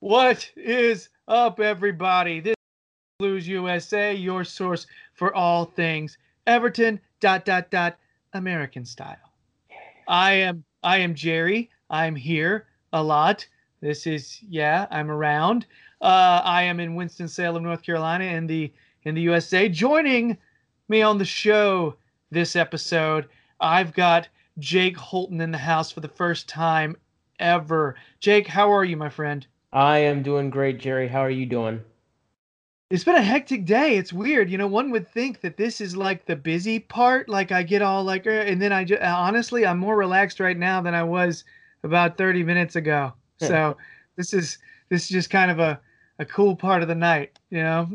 What is up, everybody? This is Blues USA, your source for all things Everton American style. I am Jerry. I'm here a lot. I'm around. I am in Winston-Salem, North Carolina, in the USA. Joining me on the show this episode, I've got Jake Holton in the house for the first time ever. Jake, how are you, my friend? I am doing great, Jerry. How are you doing? It's been a hectic day. It's weird. One would think that this is like the busy part. Like I get all like, and then honestly, I'm more relaxed right now than I was about 30 minutes ago. So this is this is just kind of a cool part of the night.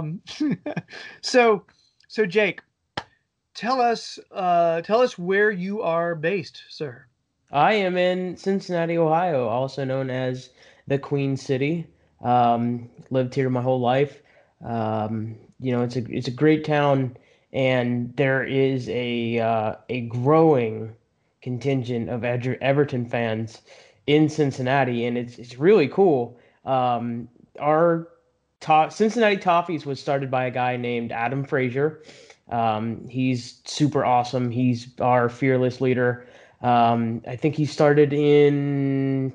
So so Jake, tell us where you are based, sir. I am in Cincinnati, Ohio, also known as the Queen City. Lived here my whole life. It's a great town, and there is a growing contingent of Everton fans in Cincinnati, and it's really cool. Our Cincinnati Toffees was started by a guy named Adam Frazier. He's super awesome. He's our fearless leader. I think he started in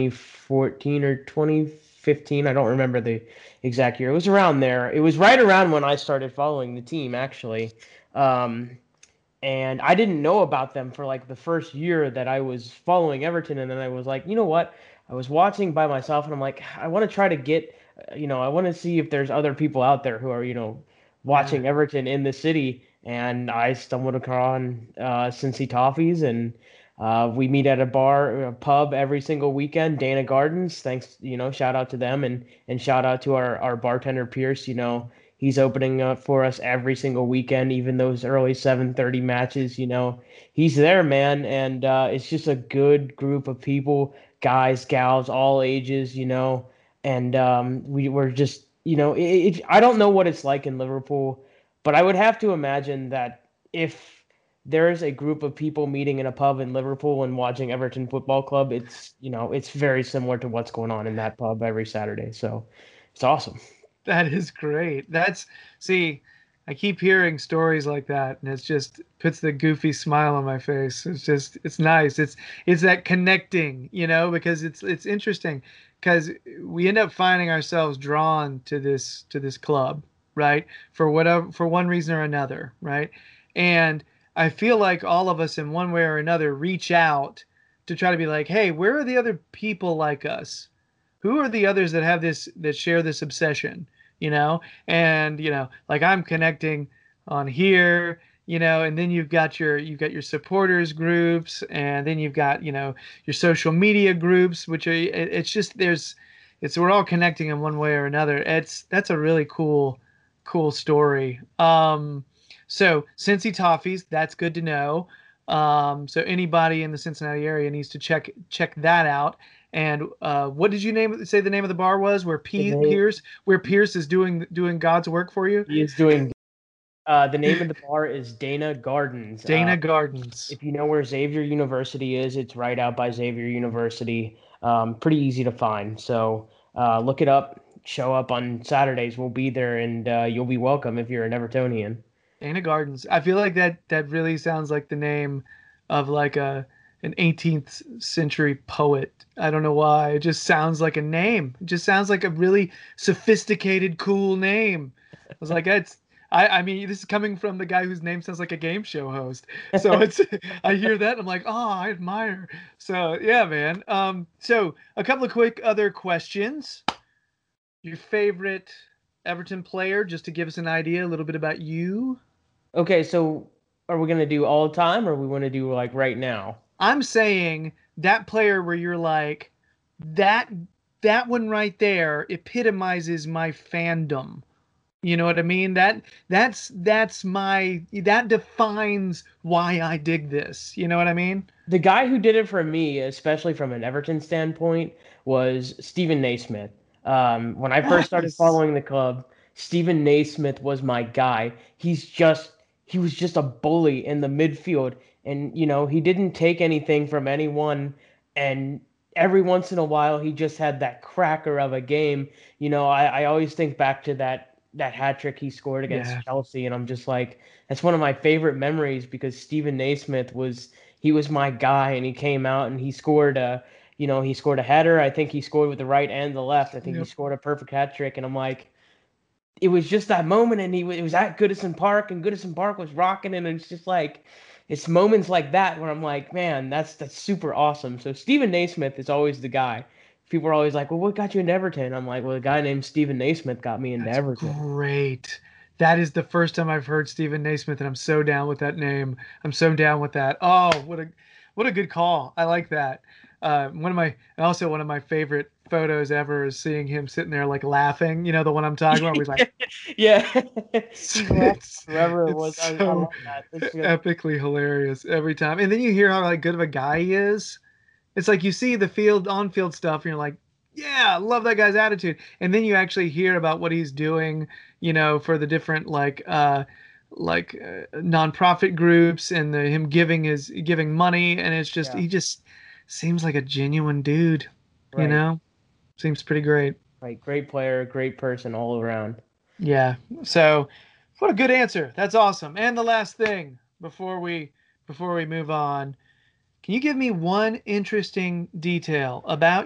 2014 or 2015. I don't remember the exact year. It was around there. It was right around when I started following the team, actually. Um, and I didn't know about them for like the first year that I was following Everton. And then I was like, you know what? I was watching by myself, and I'm like, I want to try to get, I want to see if there's other people out there who are, Yeah. watching Everton in the city. And I stumbled upon Cincy Toffees, and we meet at a pub every single weekend. Dana Gardens, thanks, shout out to them, and shout out to our bartender Pierce. He's opening up for us every single weekend, even those early 7:30 matches. He's there, man, and it's just a good group of people, guys, gals, all ages. And we were just, I don't know what it's like in Liverpool, but I would have to imagine that if there's a group of people meeting in a pub in Liverpool and watching Everton Football Club, it's very similar to what's going on in that pub every Saturday. So it's awesome. That is great. See, I keep hearing stories like that, and it's just puts the goofy smile on my face. It's nice. It's that connecting, because it's interesting because we end up finding ourselves drawn to this club, right? For one reason or another, right? And I feel like all of us in one way or another reach out to try to be like, hey, where are the other people like us? Who are the others that share this obsession? you know and like I'm connecting on here, and then you've got your supporters groups, and then you've got your social media groups, which it's just it's we're all connecting in one way or another. That's a really cool story. So Cincy Toffees, that's good to know. So anybody in the Cincinnati area needs to check that out. And what did you say the name of the bar was? Where Pierce is doing God's work for you? He is doing. The name of the bar is Dana Gardens. Dana Gardens. If you know where Xavier University is, it's right out by Xavier University. Pretty easy to find. So look it up. Show up on Saturdays. We'll be there, and you'll be welcome if you're an Evertonian. Dana Gardens. I feel like that really sounds like the name of like an 18th century poet. I don't know why. It just sounds like a name. It just sounds like a really sophisticated, cool name. I was like, I mean, this is coming from the guy whose name sounds like a game show host. So I hear that and I'm like, oh, I admire. So yeah, man. So a couple of quick other questions. Your favorite Everton player, just to give us an idea, a little bit about you. Okay, so are we gonna do all the time, or we want to do like right now? I'm saying that player where you're like, that that one right there epitomizes my fandom. You know what I mean? That defines why I dig this. You know what I mean? The guy who did it for me, especially from an Everton standpoint, was Stephen Naismith. When I first started Nice. following the club, Stephen Naismith was my guy. He was just a bully in the midfield, and he didn't take anything from anyone, and every once in a while he just had that cracker of a game. I always think back to that hat trick he scored against Yeah. Chelsea, and I'm just like, that's one of my favorite memories because Stephen Naismith he was my guy, and he came out and he scored a header. I think he scored with the right and the left. I think he Yep. scored a perfect hat trick, and I'm like, it was just that moment, and it was at Goodison Park, and Goodison Park was rocking, and it's just like it's moments like that where I'm like, man, that's super awesome. So Stephen Naismith is always the guy. People are always like, well, what got you into Everton? I'm like, well, a guy named Stephen Naismith got me into That's Everton. great. That is the first time I've heard Stephen Naismith, and I'm so down with that name. I'm so down with that. Oh, what a good call. I like that. One of my favorite photos ever is seeing him sitting there like laughing. You know the one I'm talking about. Where he's like, Yeah, he's laughing, it's whoever it it's was. I so love that. It's just, epically hilarious every time. And then you hear how like good of a guy he is. It's like you see the field on field stuff and you're like, yeah, I love that guy's attitude. And then you actually hear about what he's doing, for the different nonprofit groups and him giving money, and it's just yeah, he just seems like a genuine dude, you right, know? Seems pretty great. right. Great player, great person all around. Yeah. So, what a good answer. That's awesome. And the last thing before we move on, can you give me one interesting detail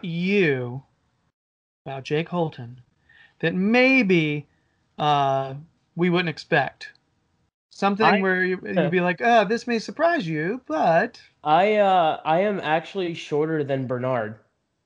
about Jake Holton, that maybe uh, we wouldn't expect? Something I where you'd be like, "Oh, this may surprise you, but I am actually shorter than Bernard.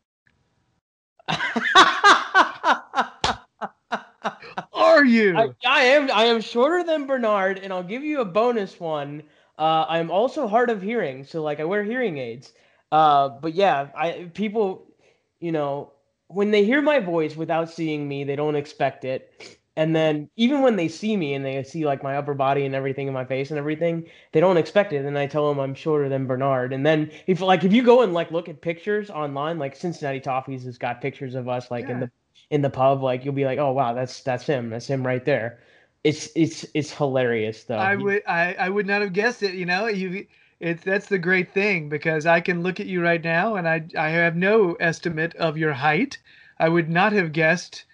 are I, you?" I am shorter than Bernard, and I'll give you a bonus one. I'm also hard of hearing, so like I wear hearing aids. But yeah, I people, you know, when they hear my voice without seeing me, they don't expect it. And Mhm. then even when they see me and they see like my upper body and everything in my face and everything, they don't expect it. And I tell them I'm shorter than Bernard. And then if you go and like look at pictures online, like Cincinnati Toffees has got pictures of us like in Yeah, the pub, like you'll be like, oh wow, that's him right there. It's hilarious though. I would not have guessed it. That's the great thing, because I can look at you right now and I have no estimate of your height. I would not have guessed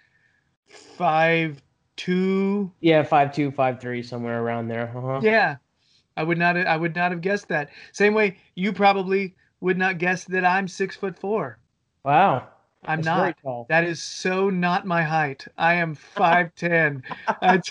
5'2". Yeah, 5'2", 5'3", somewhere around there. Uh-huh. Yeah, I would not have guessed that. Same way you probably would not guess that I'm 6'4". Wow, I'm that's very not. tall. That is so not my height. I am 5'10". I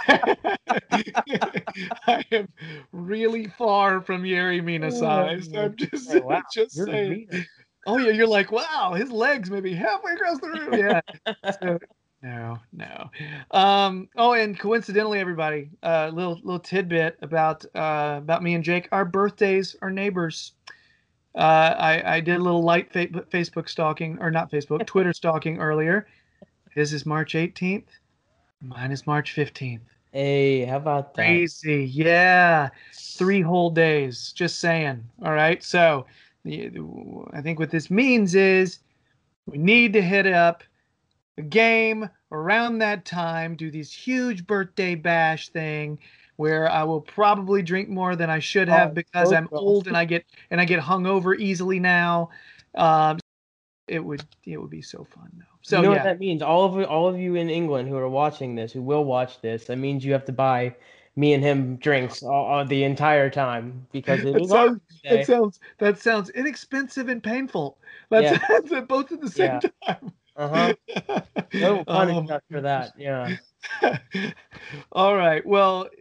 I am really far from Yerry Mina size. Oh, I'm just okay, wow, just you're saying. Rita. Oh yeah, you're like, wow, his legs maybe halfway across the room. Yeah. So no, no. Oh, and coincidentally, everybody, little tidbit about me and Jake. Our birthdays are neighbors. I did a little light Facebook stalking, or not Facebook, Twitter stalking earlier. His is March 18th. Mine is March 15th. Hey, how about that? Crazy. Yeah. 3 whole days. Just saying. All right. So I think what this means is we need to hit up a game around that time, do this huge birthday bash thing where I will probably drink more than I should have Oh, because so I'm cool. old and I get hung over easily now. Um, it would be so fun though. You So know what yeah, that means? All of you in England who are watching this, who will watch this, that means you have to buy me and him drinks all the entire time because it that is our sounds that birthday. sounds that sounds inexpensive and painful. That's, Yeah, that's both at the same yeah. time. Uh-huh. No punish Oh us for my that. Yeah. gosh. All right. Well,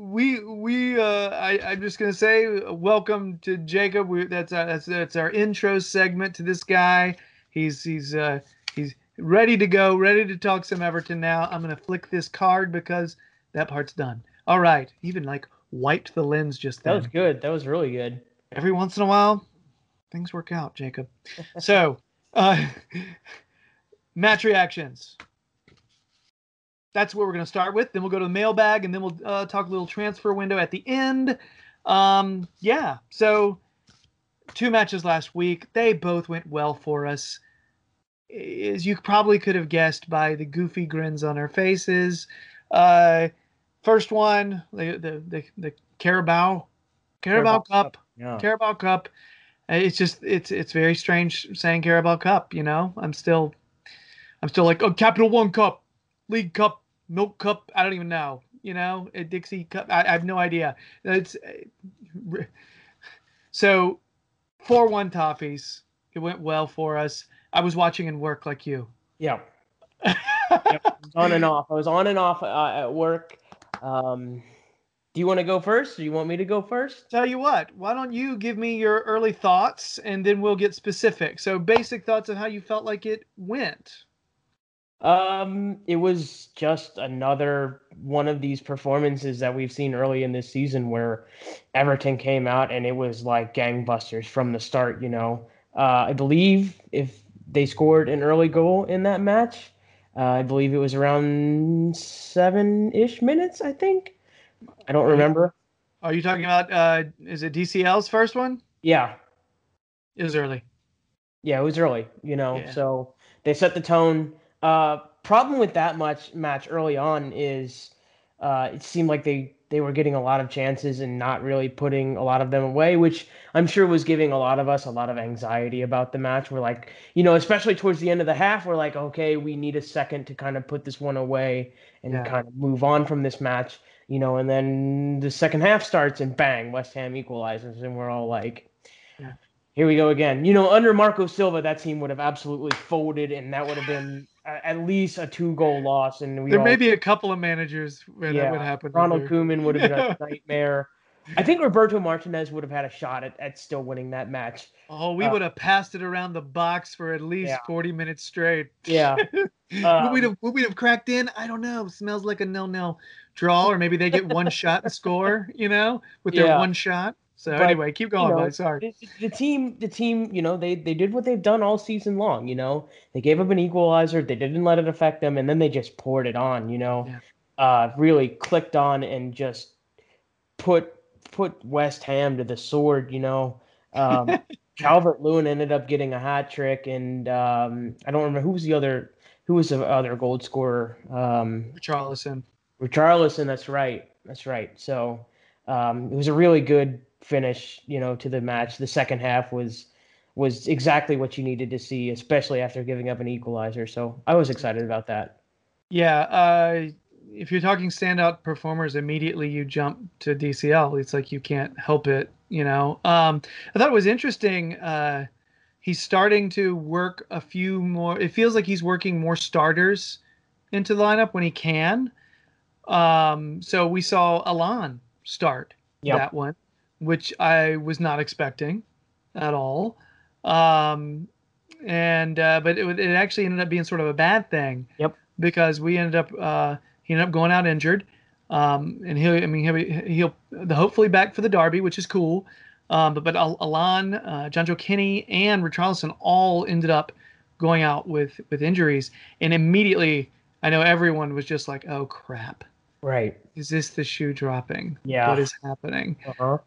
I'm just gonna say welcome to Jacob. That's our intro segment to this guy. He's ready to go, ready to talk some Everton now. I'm gonna flick this card because that part's done. All right. Even like wiped the lens just That was then. good. That was really good. Every once in a while, things work out, Jacob. So, uh, match reactions. That's what we're going to start with. Then we'll go to the mailbag, and then we'll talk a little transfer window at the end. Yeah. So 2 matches last week. They both went well for us, as you probably could have guessed by the goofy grins on our faces. Uh, First one, the Carabao Carabao Cup. Cup, Yeah. Carabao Cup. It's just it's very strange saying Carabao Cup. You know, I'm still like, oh, Capital One Cup, League Cup, Milk Cup. I don't even know. You know, a Dixie Cup. I have no idea. It's so 4-1 Toffees. It went well for us. I was watching in work like you. Yeah. Yep. I was on and off. I was on and off at work. Do you want to go first? Do you want me to go first? Tell you what, why don't you give me your early thoughts and then we'll get specific. So basic thoughts of how you felt like it went. It was just another one of these performances that we've seen early in this season where Everton came out and it was like gangbusters from the start, you know. I believe if they scored an early goal in that match, I believe it was around 7-ish minutes, I think. I don't Are you remember. are you talking about is it DCL's first one? Yeah, It was early. yeah, it was early, you know. Yeah. So they set the tone. Problem with that much match early on is it seemed like they were getting a lot of chances and not really putting a lot of them away, which I'm sure was giving a lot of us a lot of anxiety about the match. We're like, you know, especially towards the end of the half, we're like, okay, we need a second to kind of put this one away and Yeah. kind of move on from this match, you know. And then the second half starts and bang, West Ham equalizes, and we're all like, Yeah. here we go again. You know, under Marco Silva, that team would have absolutely folded, and that would have been at least a 2-goal loss. And we There may all, be a couple of managers where that would yeah, happen Ronald under. Koeman would have been a Yeah. nightmare. I think Roberto Martinez would have had a shot at still winning that match. Oh, we Uh, would have passed it around the box for at yeah, least 40 minutes straight. yeah. Would we Um, have would we have cracked in? I don't know. Smells like a nil-nil draw, or maybe they get one shot and score, with their yeah, one shot. So but anyway, keep you going, buddy. know, Sorry. the team, you know, they did what they've done all season long. You know, they gave up an equalizer, they didn't let it affect them, and then they just poured it on. You know, Yeah. really clicked on and just put put West Ham to the sword. You know, Calvert Lewin ended up getting a hat trick, and I don't remember who was the other goal scorer. Charlison. Richarlison, that's right. That's right. So it was a really good finish, you know, to the match. The second half was exactly what you needed to see, especially after giving up an equalizer. So I was excited about that. Yeah. If you're talking standout performers, immediately you jump to DCL. It's like you can't help it. I thought it was interesting. He's starting to work a few more. It feels like he's working more starters into the lineup when he can. So we saw Alan start Yep. that one, which I was not expecting at all. Um, and but it actually ended up being sort of a bad thing Yep. because he ended up going out injured. And he'll hopefully back for the derby, which is cool. But Alan, Jonjo Kinney, and Richarlison all ended up going out with injuries, and immediately I know everyone was just like, "Oh crap, Right. is this the shoe dropping? What Yeah. is happening?" Uh-huh.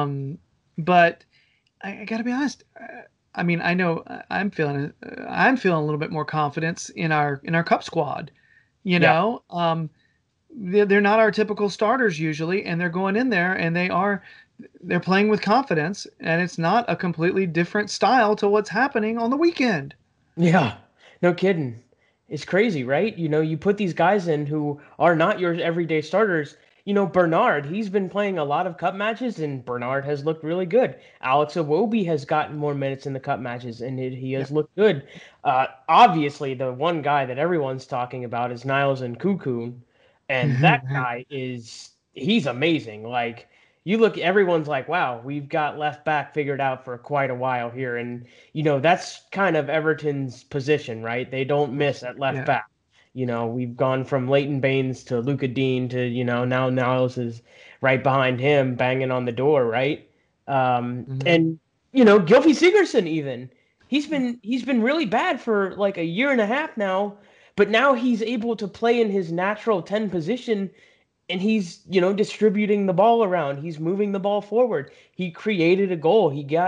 But I gotta be honest. I mean, I know I'm feeling a little bit more confidence in our cup squad. You Yeah. know, they're not our typical starters usually, and they're going in there and they're playing with confidence, and it's not a completely different style to what's happening on the weekend. Yeah. No kidding. It's crazy, right? You know, you put these guys in who are not your everyday starters. You know, Bernard, he's been playing a lot of cup matches, and Bernard has looked really good. Alex Iwobi has gotten more minutes in the cup matches, and he Yeah. has looked good. Obviously, the one guy that everyone's talking about is Niles and Cuckoo, and that guy he's amazing. Like, you look, everyone's like, wow, we've got left back figured out for quite a while here. And, you know, that's kind of Everton's position, right? They don't miss at left Yeah. back. You know, we've gone from Leighton Baines to Luca Dean to, you know, now Niles is right behind him banging on the door, right? Mhm. And, you know, Gylfi Sigurdsson even. He's been really bad for like a year and a half now, but now he's able to play in his natural 10 position and he's, you know, distributing the ball around. He's moving the ball forward. He created a goal.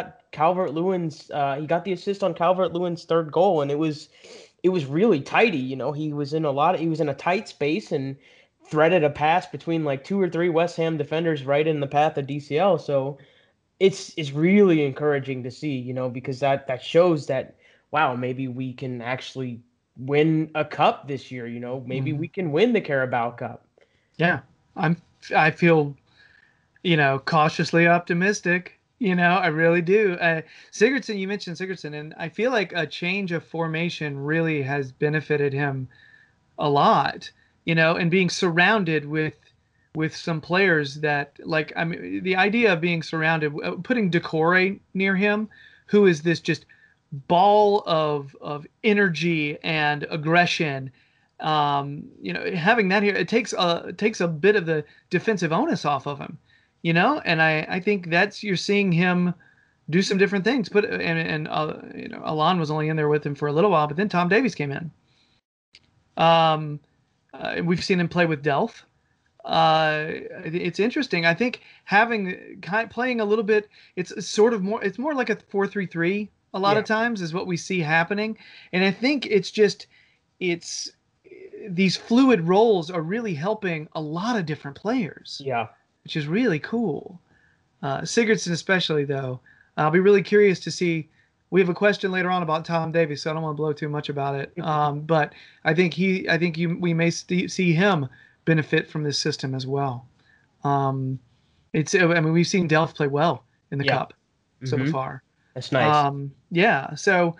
He got the assist on Calvert Lewin's third goal, and it was really tidy. You know, he was in a tight space and threaded a pass between like two or three West Ham defenders right in the path of DCL. So it's really encouraging to see, because that shows that wow, maybe we can actually win a cup this year. Maybe Mhm. we can win the Carabao Cup. Yeah, I'm. I feel cautiously optimistic. I really do. Sigurdsson, you mentioned Sigurdsson, and I feel like a change of formation really has benefited him a lot. And being surrounded with some players that, like, I mean, the idea of being surrounded, putting Decore near him, who is this just ball of energy and aggression. Having that here, it takes a bit of the defensive onus off of him. And I think that's, you're seeing him do some different things. But and Alon was only in there with him for a little while, but then Tom Davies came in. Um, and we've seen him play with Delph. It's interesting. I think playing a little bit, it's sort of more. It's more like a 4-3-3. A lot of Yeah, times is what we see happening, and I think it's these fluid roles are really helping a lot of different players, yeah. which is really cool. Sigurdsson especially, though. I'll be really curious to see. We have a question later on about Tom Davies, so I don't want to blow too much about it. But we may see him benefit from this system as well. Um, I mean, we've seen Delph play well in the Yeah. Cup so Hmm. far. That's nice. Yeah, so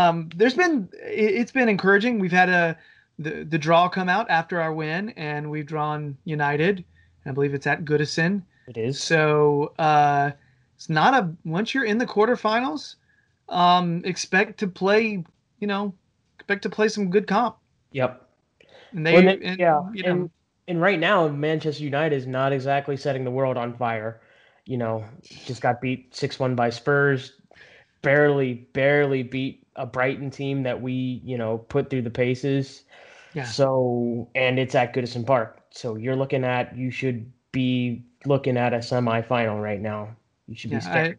it's been encouraging. We've had the draw come out after our win, and we've drawn United. I believe it's at Goodison. It is. So it's not a once you're in the quarterfinals, expect to play. You know, expect to play some good comp, Yep. and Well, they yeah, and and right now Manchester United is not exactly setting the world on fire. Just got beat 6-1 by Spurs. Barely beat a Brighton team that we, put through the paces. yeah. So, and it's at Goodison Park. So you should be looking at a semifinal right now. You should be Yeah, staring.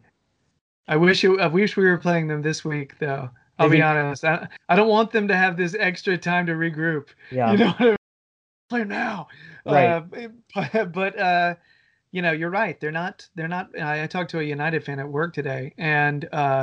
I wish we were playing them this week, though. I'll They've be been, honest. I don't want them to have this extra time to regroup. You yeah, know what I mean? Play now. right. But you're right. They're not. I talked to a United fan at work today, and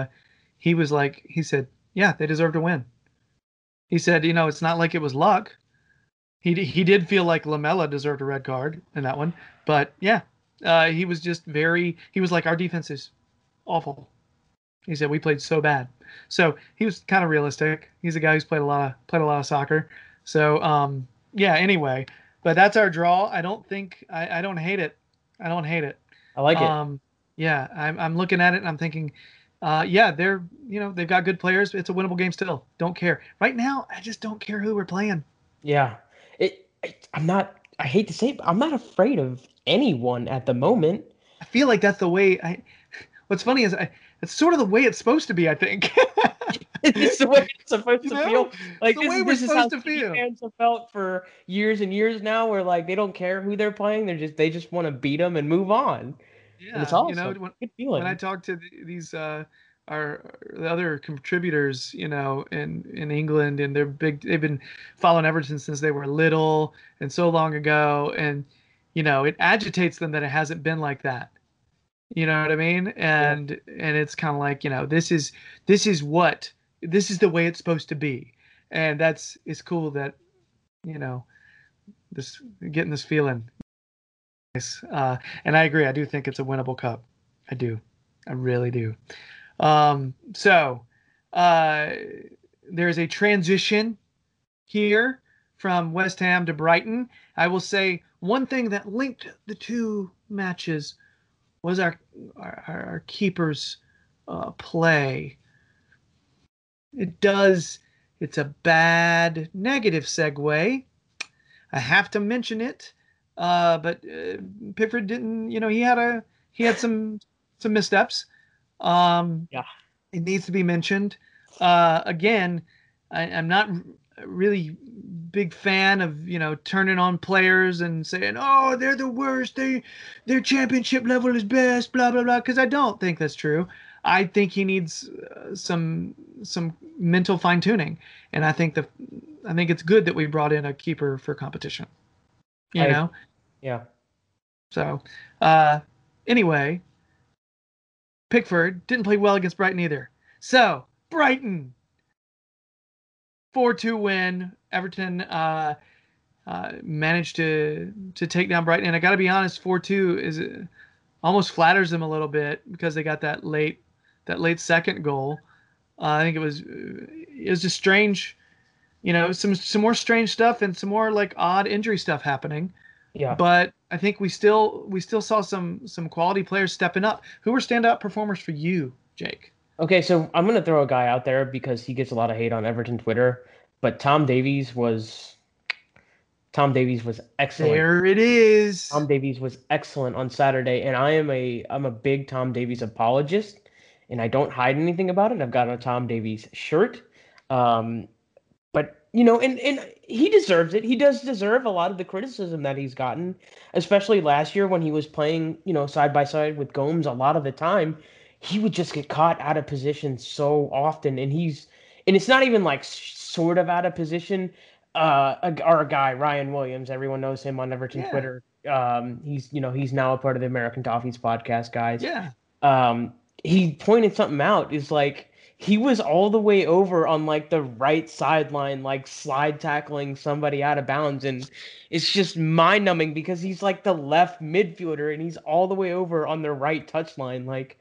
he said, yeah, they deserve to win. He said, it's not like it was luck. He did feel like Lamella deserved a red card in that one, but yeah, he was just he was like, our defense is awful. He said we played so bad. So he was kind of realistic. He's a guy who's played a lot of soccer. So yeah. Anyway, but that's our draw. I don't hate it. I don't hate it. I like it. Um, yeah, I'm looking at it and I'm thinking, yeah, they've got good players. It's a winnable game still. Don't care right now. I just don't care who we're playing. Yeah. I'm not, I hate to say it, but I'm not afraid of anyone at the moment. I feel like that's the way I. What's funny is it's sort of the way it's supposed to be. I think. It's the way it's supposed You to know, feel. it's Like the way we're this is how supposed to City feel. fans have felt for years and years now, where like they don't care who they're playing. They just want to beat them and move on, and it's Yeah, awesome. Good when I feeling. talk to these our the other contributors, in England, and they've been following Everton since they were little and so long ago, and it agitates them that it hasn't been like that. You know what I mean? Yeah. And it's kind of like, this is the way it's supposed to be, and it's cool that you know this getting this feeling. And I agree. I do think it's a winnable cup. I do. I really do. So uh, there's a transition here from West Ham to Brighton. I will say one thing that linked the two matches was our keeper's play. It does. It's a bad negative segue. I have to mention it, but Pickford didn't. He had some missteps. Um, Yeah. it needs to be mentioned. Again, I'm not really big fan of turning on players and saying, "Oh, they're the worst. Their championship level is best." Blah blah blah. Because I don't think that's true. I think he needs some mental fine tuning, and I think it's good that we brought in a keeper for competition. You I know. agree. Yeah. So uh, anyway, Pickford didn't play well against Brighton either. So Brighton 4-2 win. Everton managed to take down Brighton, and I got to be honest, 4-2 is almost flatters them a little bit because they got that late second goal. I think it was just strange, some more strange stuff and some more like odd injury stuff happening. Yeah. But I think we still saw some quality players stepping up. Who were standout performers for you, Jake? Okay, so I'm gonna throw a guy out there because he gets a lot of hate on Everton Twitter, but Tom Davies was excellent. There it is. Tom Davies was excellent on Saturday, and I'm a big Tom Davies apologist, and I don't hide anything about it. I've got a Tom Davies shirt. Um, but and he deserves it. He does deserve a lot of the criticism that he's gotten, especially last year when he was playing, side by side with Gomes a lot of the time. He would just get caught out of position so often, and it's not even like sort of out of position. Our guy Ryan Williams, everyone knows him on Everton Yeah. Twitter. He's now a part of the American Toffees podcast, guys. Yeah. Um, he pointed something out. Is like he was all the way over on like the right sideline, like slide tackling somebody out of bounds, and it's just mind numbing because he's like the left midfielder and he's all the way over on the right touchline. Like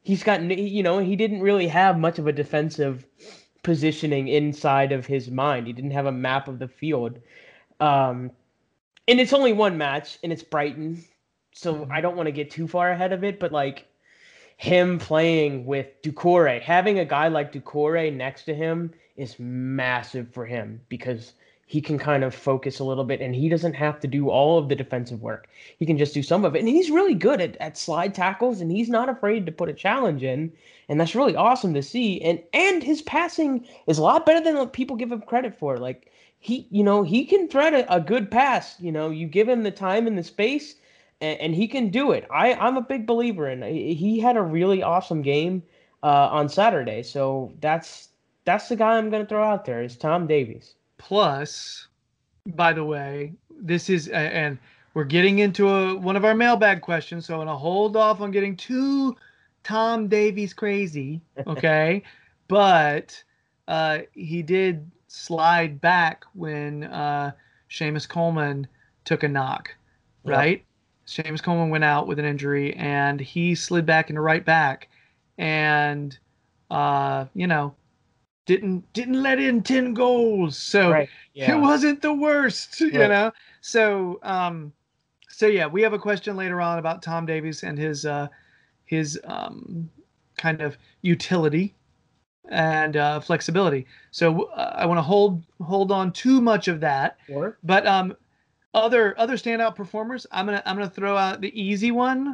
he didn't really have much of a defensive positioning inside of his mind. He didn't have a map of the field. Um, and it's only one match, and it's Brighton, so I don't want to get too far ahead of it. But like him playing with Doucouré, having a guy like Doucouré next to him is massive for him because he can kind of focus a little bit, and he doesn't have to do all of the defensive work. He can just do some of it, and he's really good at slide tackles, and he's not afraid to put a challenge in, and that's really awesome to see. And his passing is a lot better than what people give him credit for. Like he can thread a good pass. You give him the time and the space, and he can do it. I'm a big believer in. He had a really awesome game on Saturday, so that's the guy I'm going to throw out there is Tom Davies. Plus, by the way, this is and we're getting into one of our mailbag questions, so I'm gonna hold off on getting too Tom Davies crazy, okay? But he did slide back when Seamus Coleman took a knock, Yep. right? Seamus Coleman went out with an injury, and he slid back into right back, and uh, you know didn't let in 10 goals, so Right. it Yeah. wasn't the worst, Right. so yeah, we have a question later on about Tom Davies and his kind of utility and flexibility. So I want to hold on too much of that, Or but other standout performers, I'm gonna throw out the easy one.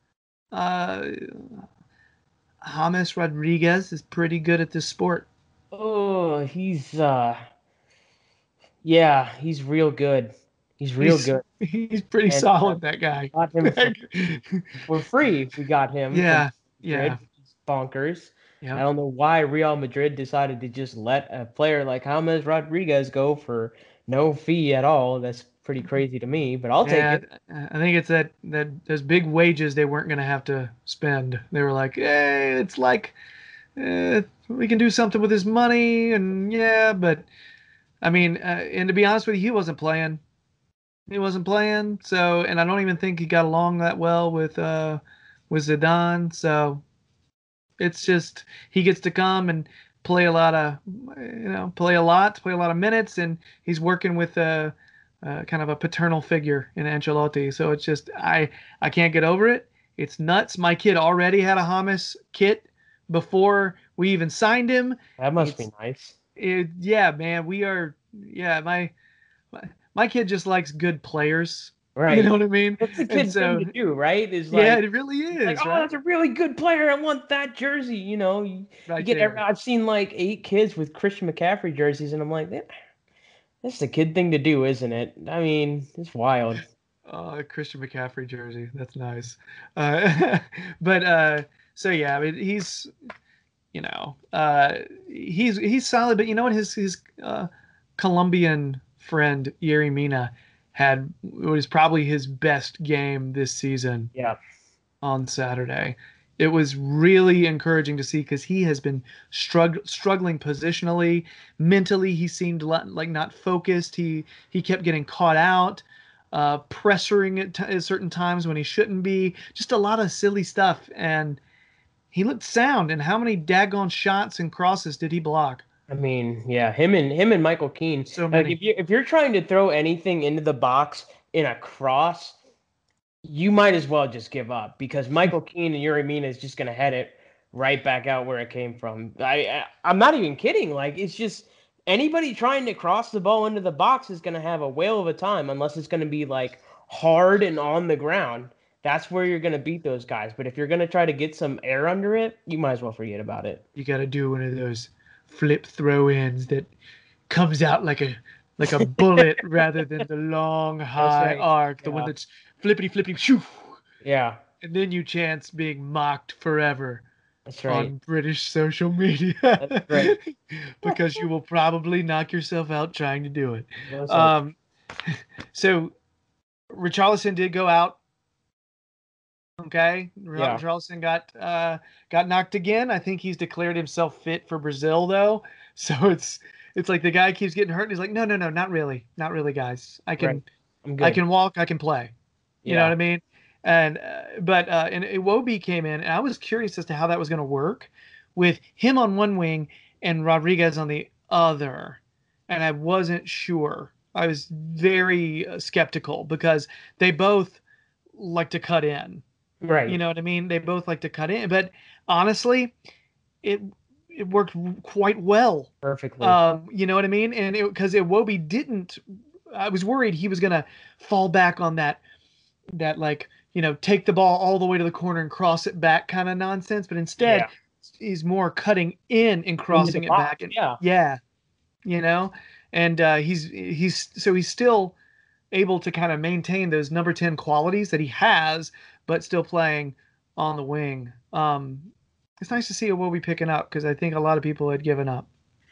uh James Rodriguez is pretty good at this sport. oh, he's real good. He's real He's good, he's pretty and solid, that we guy. got him for free. We got him from Yeah, Madrid, yeah, which is bonkers. I yep. don't know why Real Madrid decided to just let a player like James Rodriguez go for no fee at all. That's pretty crazy to me, but I'll take Yeah, it. I think it's that those big wages they weren't gonna have to spend. They were like, hey, it's like we can do something with his money, and yeah, but I mean, and to be honest with you, he wasn't playing. He wasn't playing, so, and I don't even think he got along that well with Zidane. So it's just he gets to come and play a lot of, play a lot of minutes, and he's working with a kind of a paternal figure in Ancelotti. So it's just I can't get over it. It's nuts. My kid already had a Hamas kit before we even signed him. That must be It's nice. yeah, man. We are yeah. My, my kid just likes good players. You know Right. what I mean? That's the And kid thing so to do, right? Is yeah, like it really like, is, oh, right? that's a really good player. I want that jersey. You Right get there. I've seen like 8 kids with Christian McCaffrey jerseys, and I'm like, that's the kid thing to do, isn't it? I mean, it's wild. Oh, a Christian McCaffrey jersey. That's nice. But so yeah, I mean he's solid, but you know what his Colombian friend Yerry Mina had was probably his best game this season Yeah. on Saturday. It was really encouraging to see because he has been struggling positionally, mentally. He seemed like not focused. He kept getting caught out, pressuring at certain times when he shouldn't be. Just a lot of silly stuff, and he looked sound. And how many daggone shots and crosses did he block? I mean, yeah, him and Michael Keane. So Like many. if you're trying to throw anything into the box in a cross, you might as well just give up because Michael Keane and Yuri Mina is just gonna head it right back out where it came from. I'm not even kidding. Like it's just anybody trying to cross the ball into the box is gonna have a whale of a time unless it's gonna be like hard and on the ground. That's where you're gonna beat those guys. But if you're gonna try to get some air under it, you might as well forget about it. You got to do one of those flip throw-ins that comes out like a bullet rather than the long That's high right. arc, the one Yeah. that's flippity flippity shoo, Yeah. and then you chance being mocked forever That's right. on British social That's media right. because you will probably knock yourself out trying to do it. Most likely. Um, so Richarlison did go out. Okay, Yeah. Richarlison got knocked again. I think he's declared himself fit for Brazil though. So it's like the guy keeps getting hurt. And he's like, no, no, no, not really, not really, guys. I Right. can I'm I good. can walk, I can play. You know Yeah. what I mean? And and Iwobi came in, and I was curious as to how that was going to work with him on one wing and Rodriguez on the other, and I wasn't sure. I was very skeptical because they both like to cut in. You Right. know what I mean? They both like to cut in, but honestly, it it worked quite well. Perfectly. You know what I mean? And because Iwobi didn't, I was worried he was gonna fall back on that like take the ball all the way to the corner and cross it back kind of nonsense, but instead Yeah. he's more cutting in and Into the crossing it box. back, and Yeah. yeah, you know, and he's still able to kind of maintain those number 10 qualities that he has, but still playing on the wing. It's nice to see Iwobi picking up because I think a lot of people had given up.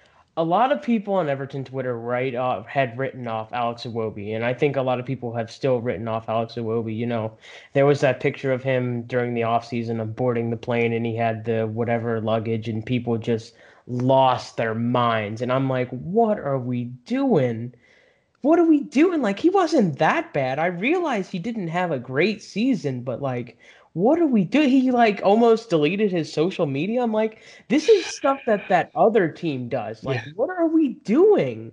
A lot of people on Everton Twitter had written off Alex Iwobi, and I think a lot of people have still written off Alex Iwobi. There was that picture of him during the off season of boarding the plane, and he had the whatever luggage, and people just lost their minds. And I'm like, what are we doing? What are we doing? Like, he wasn't that bad. I realized he didn't have a great season, but like, what are we doing? He like almost deleted his social media. I'm like, this is stuff that other team does. Like, Yeah. what are we doing?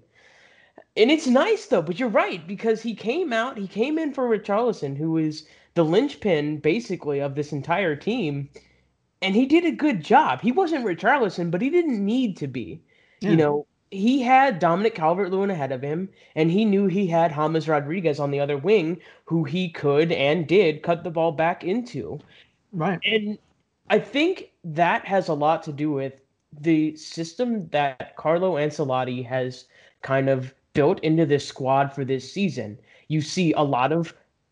And it's nice though, but you're right because he came in for Richarlison, who is the linchpin basically of this entire team, and he did a good job. He wasn't Richarlison, but he didn't need to be. Yeah. He had Dominic Calvert-Lewin ahead of him, and he knew he had James Rodriguez on the other wing, who he could and did cut the ball back into. Right. And I think that has a lot to do with the system that Carlo Ancelotti has kind of built into this squad for this season. You see a lot of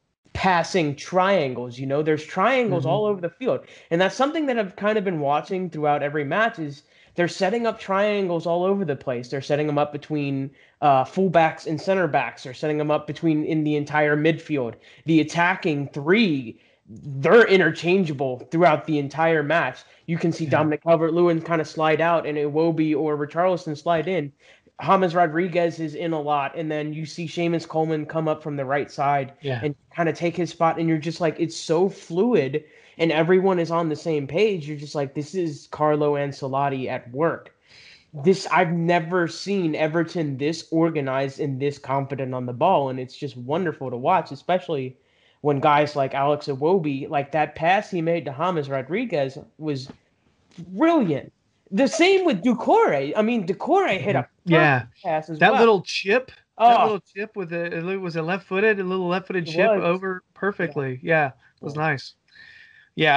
passing triangles. There's triangles Hmm. all over the field, and that's something that I've kind of been watching throughout every match. Is they're setting up triangles all over the place. They're setting them up between fullbacks and center backs. They're setting them up between in the entire midfield. The attacking three, they're interchangeable throughout the entire match. You can see Yeah. Dominic Calvert-Lewin kind of slide out, and Iwobi or Richarlison slide in. James Rodriguez is in a lot, and then you see Seamus Coleman come up from the right side Yeah. and kind of take his spot, and you're just like, it's so fluid, and everyone is on the same page. You're just like, this is Carlo Ancelotti at work. I've never seen Everton this organized and this confident on the ball, and it's just wonderful to watch, especially when guys like Alex Iwobi, like that pass he made to James Rodriguez was brilliant. The same with Ducore. I mean, Ducore hit Mhm. a Yeah. perfect pass as That well. little chip, that Oh, little chip with it was a left-footed, a little left-footed it chip was. over Yeah. perfectly. Yeah, it was Yeah. nice. Yeah,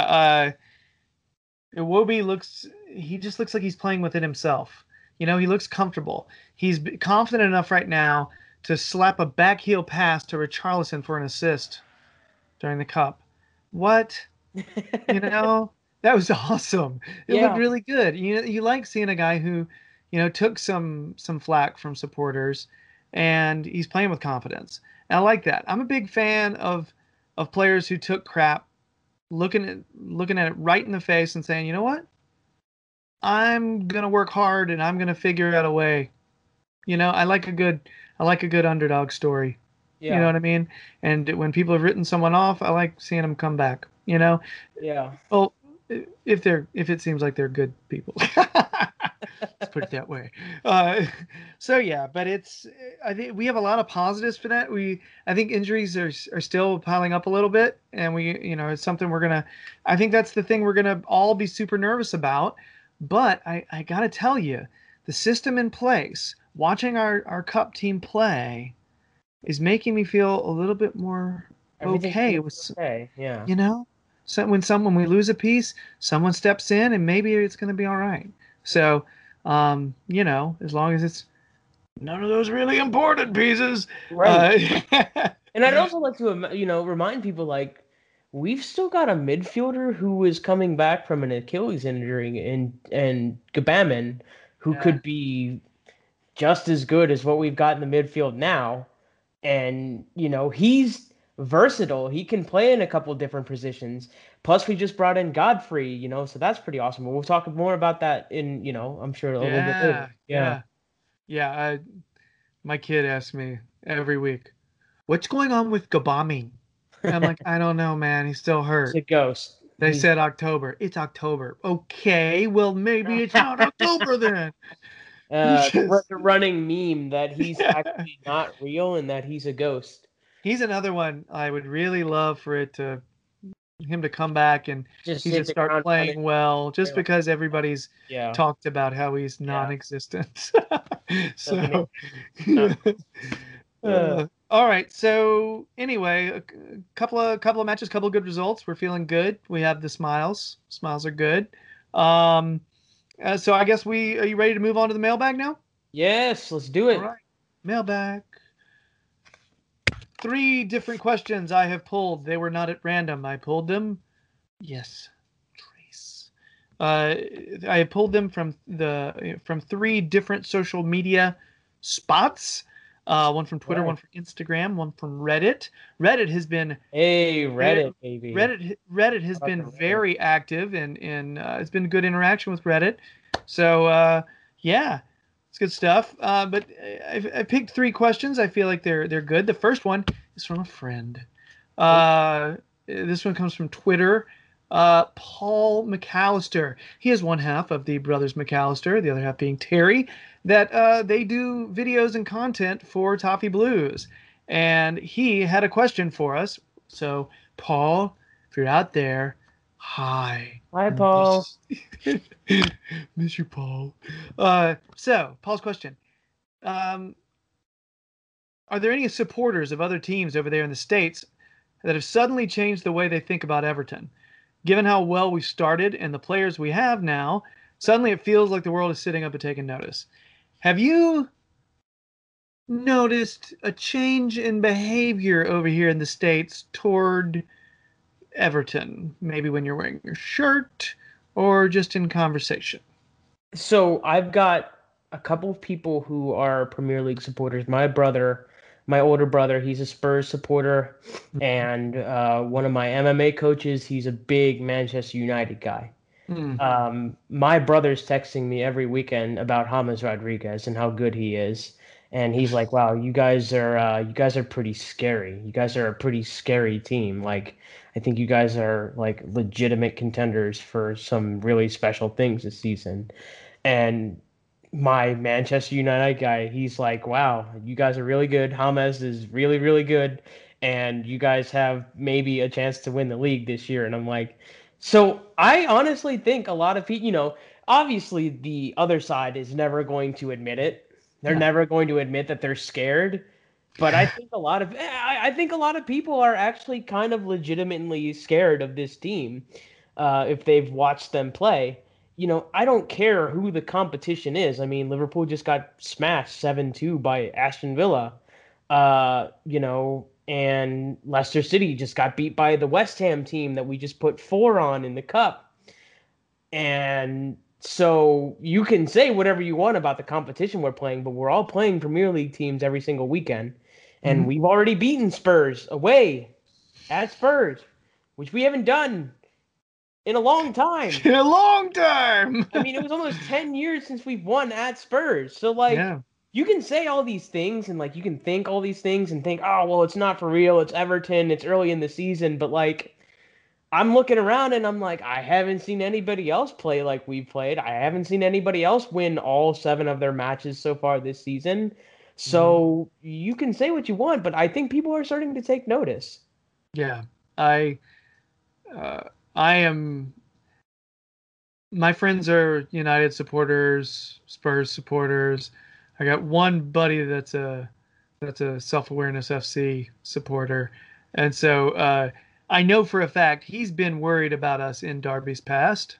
Iwobi he just looks like he's playing within himself. He looks comfortable. He's confident enough right now to slap a back heel pass to Richarlison for an assist during the cup. What? You know, that was awesome. It looked Yeah. really good. You like seeing a guy who, took some flack from supporters, and he's playing with confidence. And I like that. I'm a big fan of players who took crap looking at it right in the face and saying, you know what, I'm gonna work hard and I'm gonna figure out a way. I like a good underdog story. You know Yeah. what I mean? And when people have written someone off, I like seeing them come back. Yeah. Well, if it seems like they're good people. Let's put it that way. Uh, so yeah, but I think we have a lot of positives for that. I think injuries are still piling up a little bit, and it's something I think that's the thing we're gonna all be super nervous about. But I gotta tell you, the system in place, watching our cup team play, is making me feel a little bit more Everything's okay gonna be with, okay. Yeah. you know, so when we lose a piece, someone steps in and maybe it's going to be all right. So, as long as it's none of those really important pieces. Right. And I'd also like to, remind people like we've still got a midfielder who is coming back from an Achilles injury and Gabaman, who Yeah. could be just as good as what we've got in the midfield now. And he's versatile. He can play in a couple different positions. Plus, we just brought in Godfrey. So that's pretty awesome. But we'll talk more about that in I'm sure a little bit later. Yeah, Yeah. yeah, yeah. My kid asks me every week, "What's going on with Gabami?" I'm like, "I don't know, man. He's still He's hurt." a ghost. They He's said October. It's October. Okay, well maybe it's not October then. It's just the running meme that he's yeah. actually not real and that he's a ghost. He's another one I would really love for him to come back and Just he hit just the start ground running. playing well, just because everybody's Yeah. talked about how he's Yeah. non-existent. Doesn't he? So, No. all right. So anyway, a couple of matches, couple of good results. We're feeling good. We have the smiles. Smiles are good. Um, so I guess are you ready to move on to the mailbag now? Yes, let's do All it. right. Mailbag. 3 different questions I have pulled. They were not at random. I pulled them. Yes, Trace. I pulled them from 3 different social media spots. One from Twitter, Right. one from Instagram, one from Reddit. Reddit has been Hey, ve- Reddit, baby. Reddit has Shout out to been Reddit. very active and it's been good interaction with Reddit. So yeah, it's good stuff. But I picked 3 questions. I feel like they're good. The first one is from a friend. This one comes from Twitter. Paul McAllister. He is one half of the brothers McAllister, the other half being Terry. That they do videos and content for Toffee Blues, and he had a question for us. So Paul, if you're out there, hi. Hi, Paul. Miss you, Paul. So Paul's question: um, Are there any supporters of other teams over there in the states that have suddenly changed the way they think about Everton? Given how well we started and the players we have now, suddenly it feels like the world is sitting up and taking notice. Have you noticed a change in behavior over here in the states toward Everton? Maybe when you're wearing your shirt or just in conversation. So I've got a couple of people who are Premier League supporters. My brother, my older brother, he's a Spurs supporter, and one of my MMA coaches, he's a big Manchester United guy. Mm. My brother's texting me every weekend about James Rodriguez and how good he is. And he's like, "Wow, you guys are pretty scary. You guys are a pretty scary team. Like, I think you guys are like legitimate contenders for some really special things this season." And my Manchester United guy, he's like, "Wow, you guys are really good. James is really, really good, and you guys have maybe a chance to win the league this year." And I'm like, so I honestly think a lot of people, obviously the other side is never going to admit it. They're No. never going to admit that they're scared. But I think a lot of people are actually kind of legitimately scared of this team, if they've watched them play. I don't care who the competition is. I mean, Liverpool just got smashed 7-2 by Aston Villa. And Leicester City just got beat by the West Ham team that we just put 4 on in the cup. And so you can say whatever you want about the competition we're playing, but we're all playing Premier League teams every single weekend. And Mhm. we've already beaten Spurs away at Spurs. which we haven't done in a long time. In a long time. I mean, it was almost 10 years since we've won at Spurs. So, like, Yeah. you can say all these things and, like, you can think all these things and think, oh, well, it's not for real. It's Everton. It's early in the season. But, like, I'm looking around and I'm like, I haven't seen anybody else play like we played. I haven't seen anybody else win all 7 of their matches so far this season. So you can say what you want, but I think people are starting to take notice. Yeah. I am. My friends are United supporters, Spurs supporters. I got one buddy that's a Self-Awareness FC supporter, and so I know for a fact he's been worried about us in Derby's past.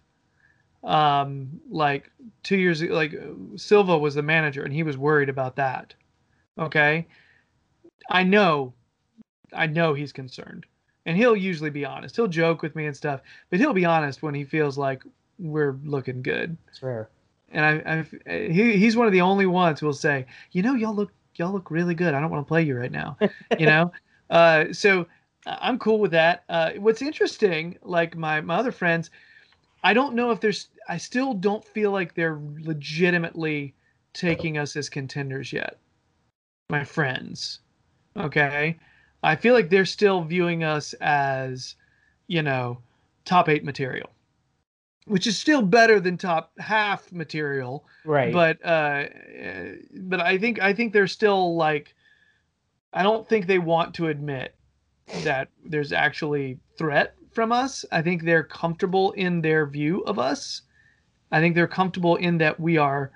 Like 2 years ago, like Silva was the manager, and he was worried about that. Okay, I know, I know he's concerned, and he'll usually be honest. He'll joke with me and stuff, but he'll be honest when he feels like we're looking good. It's rare. And he's one of the only ones who will say, y'all look really good. I don't want to play you right now, you know. So I'm cool with that. What's interesting, like my other friends, I don't know if there's. I still don't feel like they're legitimately taking us as contenders yet. My friends, okay. I feel like they're still viewing us as, you know, top 8 material, which is still better than top half material. Right. But I think they're still like, I don't think they want to admit that there's actually threat from us. I think they're comfortable in their view of us. I think they're comfortable in that we are,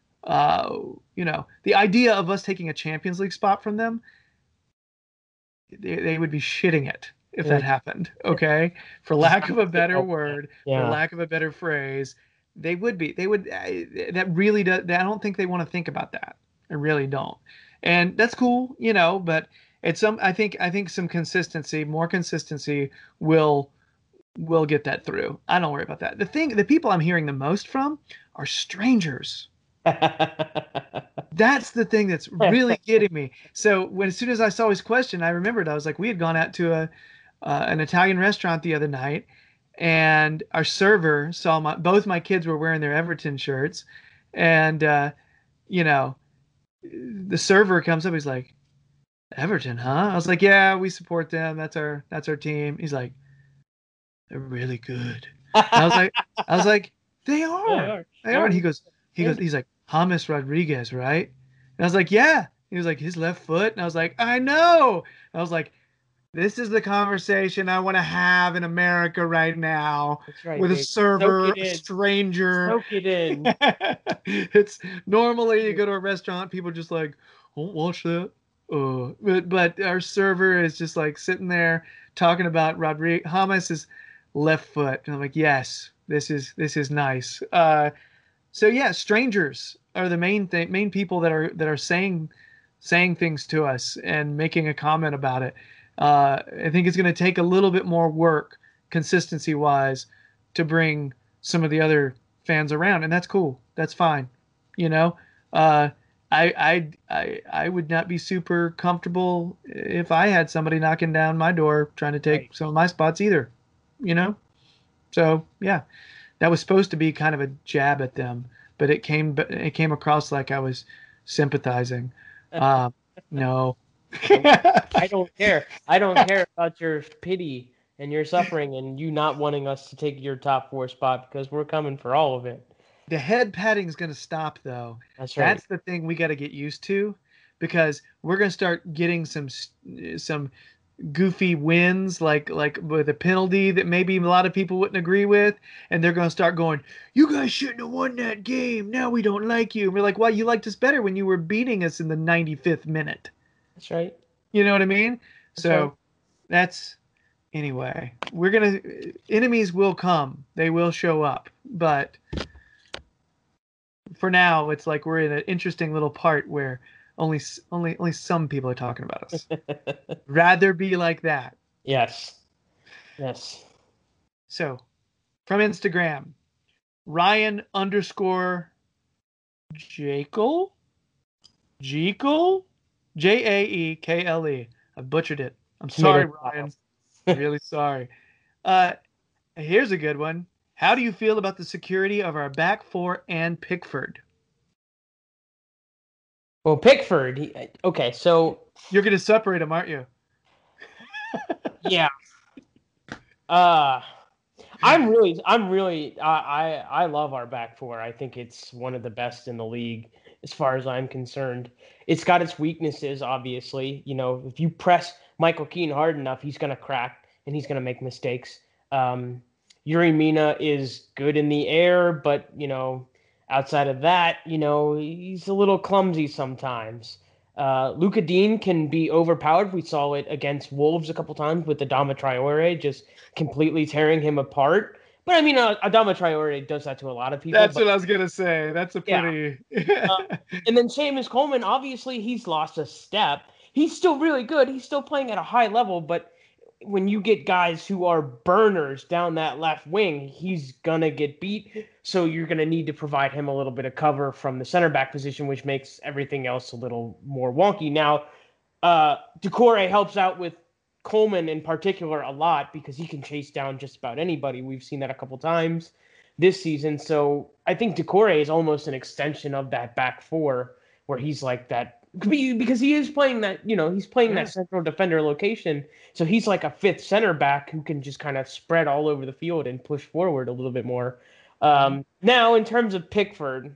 the idea of us taking a Champions League spot from them, they would be shitting it if that happened. Okay, for lack of a better word, for lack of a better phrase, they would be. They would. That really does. I don't think they want to think about that. I really don't. And that's cool, But it's some. I think some consistency, more consistency, will get that through. I don't worry about that. The people I'm hearing the most from are strangers. That's the thing that's really getting me. So as soon as I saw his question, I remembered. I was like, we had gone out to an Italian restaurant the other night, and our server saw both my kids were wearing their Everton shirts, and the server comes up. He's like, Everton, huh? I was like, yeah, we support them. That's our team. He's like, they're really good. And I was like, they are. They are. And he's like, James Rodriguez, right? And I was like, yeah. He was like, his left foot. And I was like, I know. And I was like, this is the conversation I want to have in America right now. That's right, with a server, a stranger. Soak it in. It's normally you go to a restaurant, people just like, won't watch that. But our server is just like sitting there talking about James's left foot, and I'm like, yes, this is nice. So yeah, strangers are the main people that are saying things to us and making a comment about it. I think it's going to take a little bit more work, consistency wise, to bring some of the other fans around, and that's cool. That's fine. I would not be super comfortable if I had somebody knocking down my door trying to take some of my spots either. So yeah, that was supposed to be kind of a jab at them, but it came across like I was sympathizing. No. I don't care. I don't care about your pity and your suffering and you not wanting us to take your top 4 spot, because we're coming for all of it. The head patting is going to stop, though. That's right. That's the thing we got to get used to, because we're going to start getting some goofy wins, like with a penalty that maybe a lot of people wouldn't agree with, and they're going to start going, you guys shouldn't have won that game. Now we don't like you. And we're like, well, you liked us better when you were beating us in the 95th minute. That's right. You know what I mean? That's anyway. Enemies will come. They will show up. But for now, it's like we're in an interesting little part where only some people are talking about us. Rather be like that. Yes. So, from Instagram, Ryan_Jekyll, Jaekle. I butchered it. I'm sorry, Ryan. Really sorry. Uh, Here's a good one. How do you feel about the security of our back four and Pickford? Well, Pickford. Okay, so You're going to separate them, aren't you? yeah. Uh I love our back four. I think it's one of the best in the league as far as I'm concerned. It's got its weaknesses, obviously. You know, if you press Michael Keane hard enough, he's going to crack and he's going to make mistakes. Yuri Mina is good in the air, but outside of that, he's a little clumsy sometimes. Luka Dean can be overpowered. We saw it against Wolves a couple times with Adama Traore just completely tearing him apart. But I mean, Adama Traore does that to a lot of people. That's But what I was going to say. That's a yeah, pretty. uh, and then Seamus Coleman, obviously, he's lost a step. He's still really good. He's still playing at a high level, but when you get guys who are burners down that left wing, he's gonna get beat. So you're gonna need to provide him a little bit of cover from the center back position, which makes everything else a little more wonky. Now, Decore helps out with Coleman in particular a lot because he can chase down just about anybody. We've seen that a couple times this season. So I think Decore is almost an extension of that back four where he's like that because he is playing that, he's playing Yeah. that central defender location. So he's like a fifth center back who can just kind of spread all over the field and push forward a little bit more. Now, in terms of Pickford,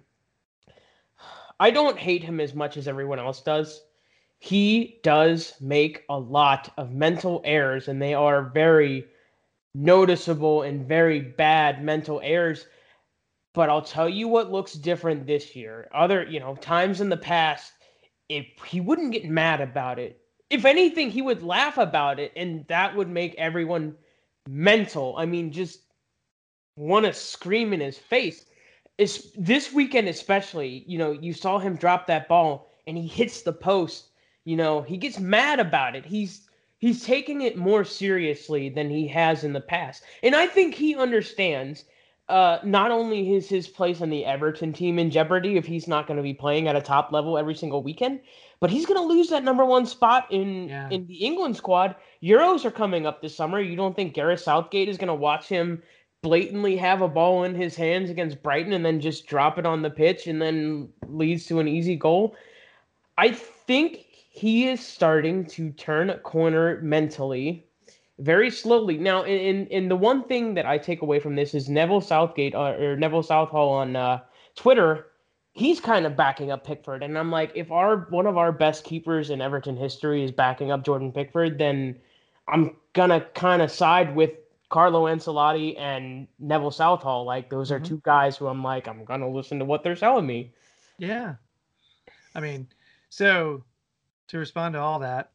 I don't hate him as much as everyone else does. He does make a lot of mental errors, and they are very noticeable and very bad mental errors. But I'll tell you what looks different this year. Other, times in the past, if he wouldn't get mad about it. If anything, he would laugh about it, and that would make everyone mental. I mean, just want to scream in his face. It's this weekend especially, you saw him drop that ball and he hits the post. He gets mad about it. He's taking it more seriously than he has in the past. And I think he understands not only is his place on the Everton team in jeopardy if he's not going to be playing at a top level every single weekend, but he's going to lose that number one spot in the England squad. Euros are coming up this summer. You don't think Gareth Southgate is going to watch him blatantly have a ball in his hands against Brighton and then just drop it on the pitch and then leads to an easy goal? I think he is starting to turn a corner mentally very slowly. Now, in the one thing that I take away from this is Neville Southgate or Neville Southall on Twitter, he's kind of backing up Pickford, and I'm like, if one of our best keepers in Everton history is backing up Jordan Pickford, then I'm gonna kind of side with Carlo Ancelotti and Neville Southall. Like those are two guys who I'm like, I'm gonna listen to what they're telling me. Yeah. I mean, so to respond to all that,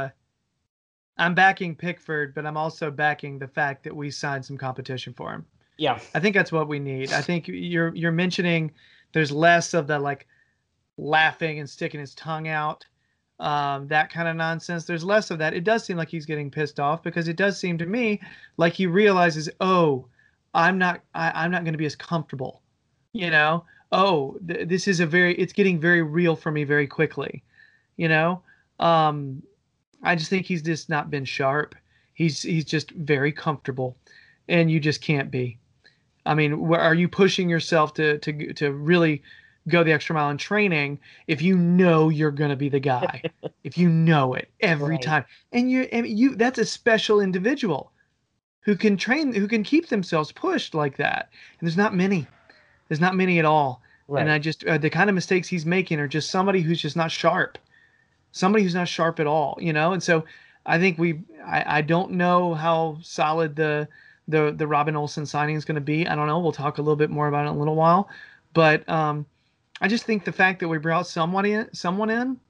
I'm backing Pickford, but I'm also backing the fact that we signed some competition for him. Yeah. I think that's what we need. I think you're mentioning there's less of the like laughing and sticking his tongue out, that kind of nonsense. There's less of that. It does seem like he's getting pissed off because it does seem to me like he realizes, oh, I'm not going to be as comfortable, you know. Oh, this is it's getting very real for me very quickly, you know. Um, I just think he's just not been sharp. He's just very comfortable, and you just can't be. I mean, are you pushing yourself to really go the extra mile in training if you know you're going to be the guy, if you know it every Right. time, and you that's a special individual who can train, who can keep themselves pushed like that. And there's not many. There's not many at all. And Right. I just the kind of mistakes he's making are just somebody who's just not sharp, somebody who's not sharp at all, you know. And so I think I don't know how solid the Robin Olsen signing is going to be. I don't know. We'll talk a little bit more about it in a little while, but I just think the fact that we brought someone in,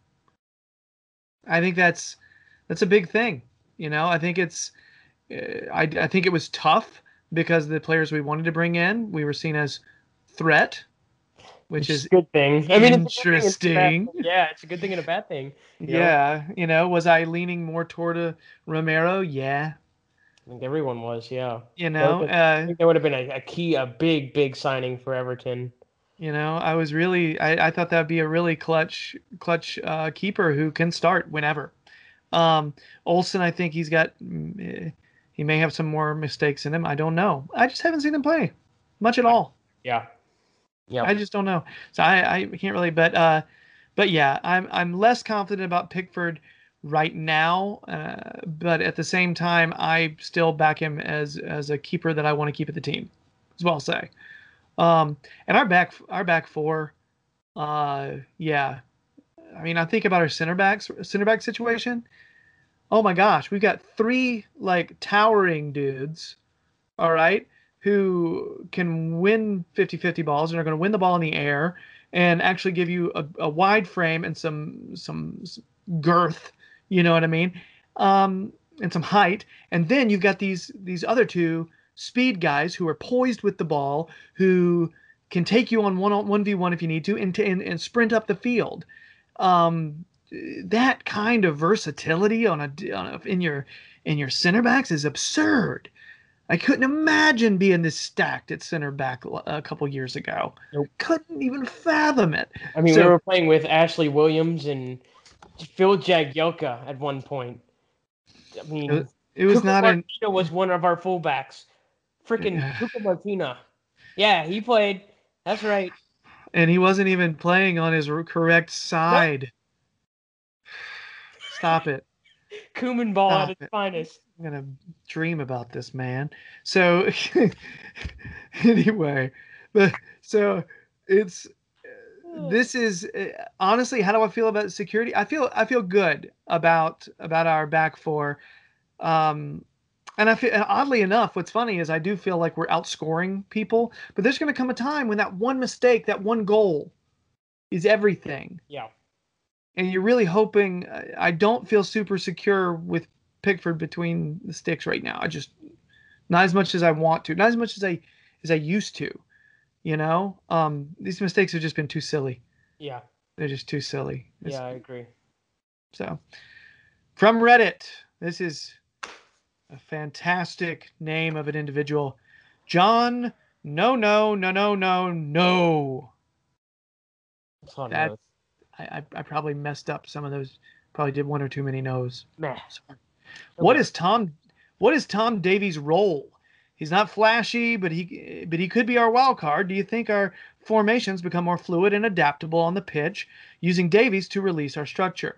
I think that's a big thing. You know, I think it's I think it was tough because the players we wanted to bring in, we were seen as threat, which Which is is a good thing. I mean, it's a good thing. It's a bad interesting. thing. Yeah, it's a good thing and a bad thing. Yeah, you know, was I leaning more toward a Romero? Yeah, I think everyone was. Yeah. you That know, would've I think that would have been a big signing for Everton. I was really, I thought that'd be a really clutch keeper who can start whenever. Um, Olsen, I think He may have some more mistakes in him. I don't know. I just haven't seen him play much at all. Yeah. I Yep. just don't know. So I can't really bet. But yeah, I'm less confident about Pickford right now. But at the same time, I still back him as a keeper that I want to keep at the team, as well. Say. And our back four. Yeah. I mean, I think about our center back situation. Oh my gosh, we've got three like towering dudes, all right, who can win 50-50 balls and are going to win the ball in the air and actually give you a wide frame and some girth, you know what I mean? And some height. And then you've got these other two speed guys who are poised with the ball, who can take you on 1v1 if you need to, and sprint up the field. Um, that kind of versatility in your center backs is absurd. I couldn't imagine being this stacked at center back a couple years ago. Nope. Couldn't even fathom it. I mean, we So were playing with Ashley Williams and Phil Jagielka at one point. I it, mean, it was Cuco not an, Martina was one of our fullbacks. Freaking Cuco Martina. Yeah, he played. That's right. and he wasn't even playing on his correct No, side. Stop it. Koeman ball at Stop its it. finest. I'm gonna dream about this man. So anyway, but so it's this is honestly, how do I feel about security? I feel good about our back four. Um, and oddly enough, what's funny is I do feel like we're outscoring people, but there's going to come a time when that one mistake, that one goal, is everything, Yeah. and you're really hoping. I don't feel super secure with Pickford between the sticks right now. I just not as much as I want to, not as much as I used to. These mistakes have just been too silly. Yeah. They're just too silly. Yeah, I agree. So from Reddit, this is a fantastic name of an individual. John, no, no, no, no, no, no. That's a lot of That those. I probably messed up some of those. Probably did one or too many no's. Meh. Sorry. Don't What worry. is Tom? What is Tom Davies' role? He's not flashy, but he could be our wild card. Do you think our formations become more fluid and adaptable on the pitch using Davies to release our structure?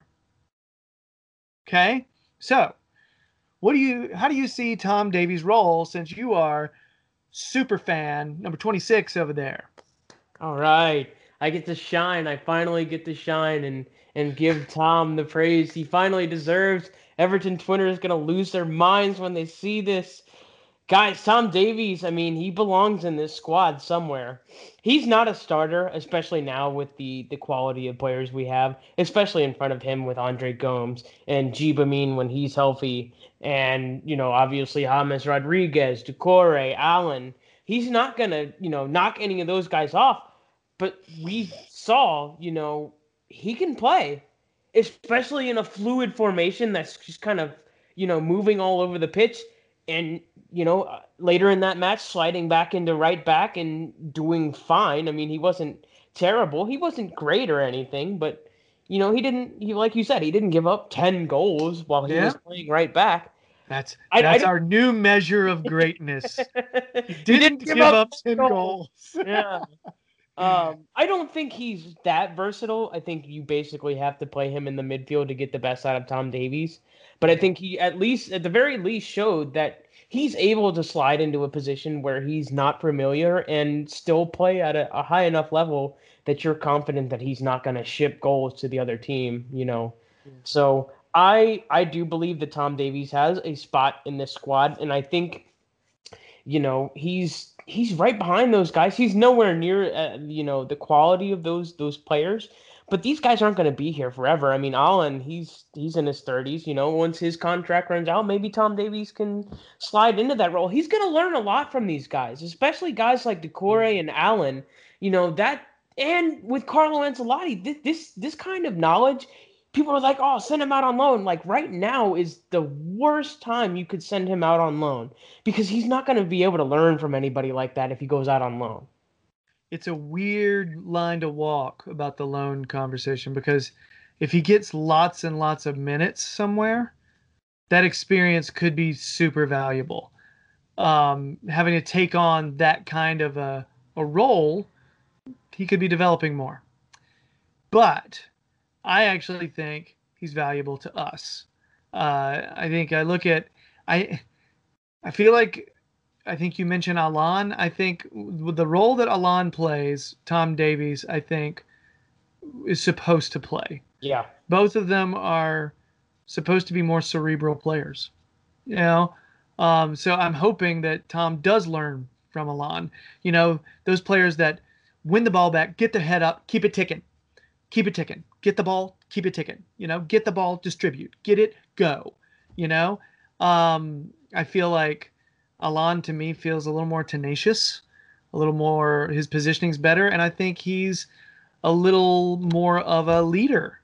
Okay, so how do you see Tom Davies' role since you are super fan number 26 over there? All right. I get to shine. I finally get to shine and give Tom the praise he finally deserves. Everton Twitter is going to lose their minds when they see this. Guys, Tom Davies, I mean, he belongs in this squad somewhere. He's not a starter, especially now with the quality of players we have, especially in front of him with Andre Gomes and Gibamin when he's healthy, and, obviously James Rodriguez, Decore, Allen. He's not going to, knock any of those guys off, but we saw, he can play, especially in a fluid formation that's just kind of, moving all over the pitch and later in that match, sliding back into right back and doing fine. I mean, he wasn't terrible. He wasn't great or anything, but he didn't. He like you said, he didn't give up 10 goals while he was Yeah, playing right back. that's I that's didn't. our new measure of greatness. He He didn't didn't give give up up 10 10 goals. goals. Yeah. I don't think he's that versatile. I think you basically have to play him in the midfield to get the best out of Tom Davies. But I think he at the very least, showed that he's able to slide into a position where he's not familiar and still play at a high enough level that you're confident that he's not going to ship goals to the other team. So I do believe that Tom Davies has a spot in this squad, and I think he's right behind those guys. He's nowhere near the quality of those players, but these guys aren't going to be here forever. I mean, Allen, he's in his 30s. Once his contract runs out, maybe Tom Davies can slide into that role. He's going to learn a lot from these guys, especially guys like Decore and Allen. That, and with Carlo Ancelotti, this kind of knowledge, people are like, oh, send him out on loan. Like right now is the worst time you could send him out on loan because he's not going to be able to learn from anybody like that if he goes out on loan. It's a weird line to walk about the loan conversation because if he gets lots and lots of minutes somewhere, that experience could be super valuable. Having to take on that kind of a role, he could be developing more. But I actually think he's valuable to us. I think I look at I I feel like I think you mentioned Alon. I think the role that Alon plays, Tom Davies, I think is supposed to play. Yeah. Both of them are supposed to be more cerebral players. You know, so I'm hoping that Tom does learn from Alon. You know, those players that win the ball back, get their head up, keep it ticking, keep it ticking, get the ball, keep it ticking. You know, get the ball, distribute, get it, go. You know, I feel like Alon to me feels a little more tenacious, a little more his positioning's better, and I think he's a little more of a leader.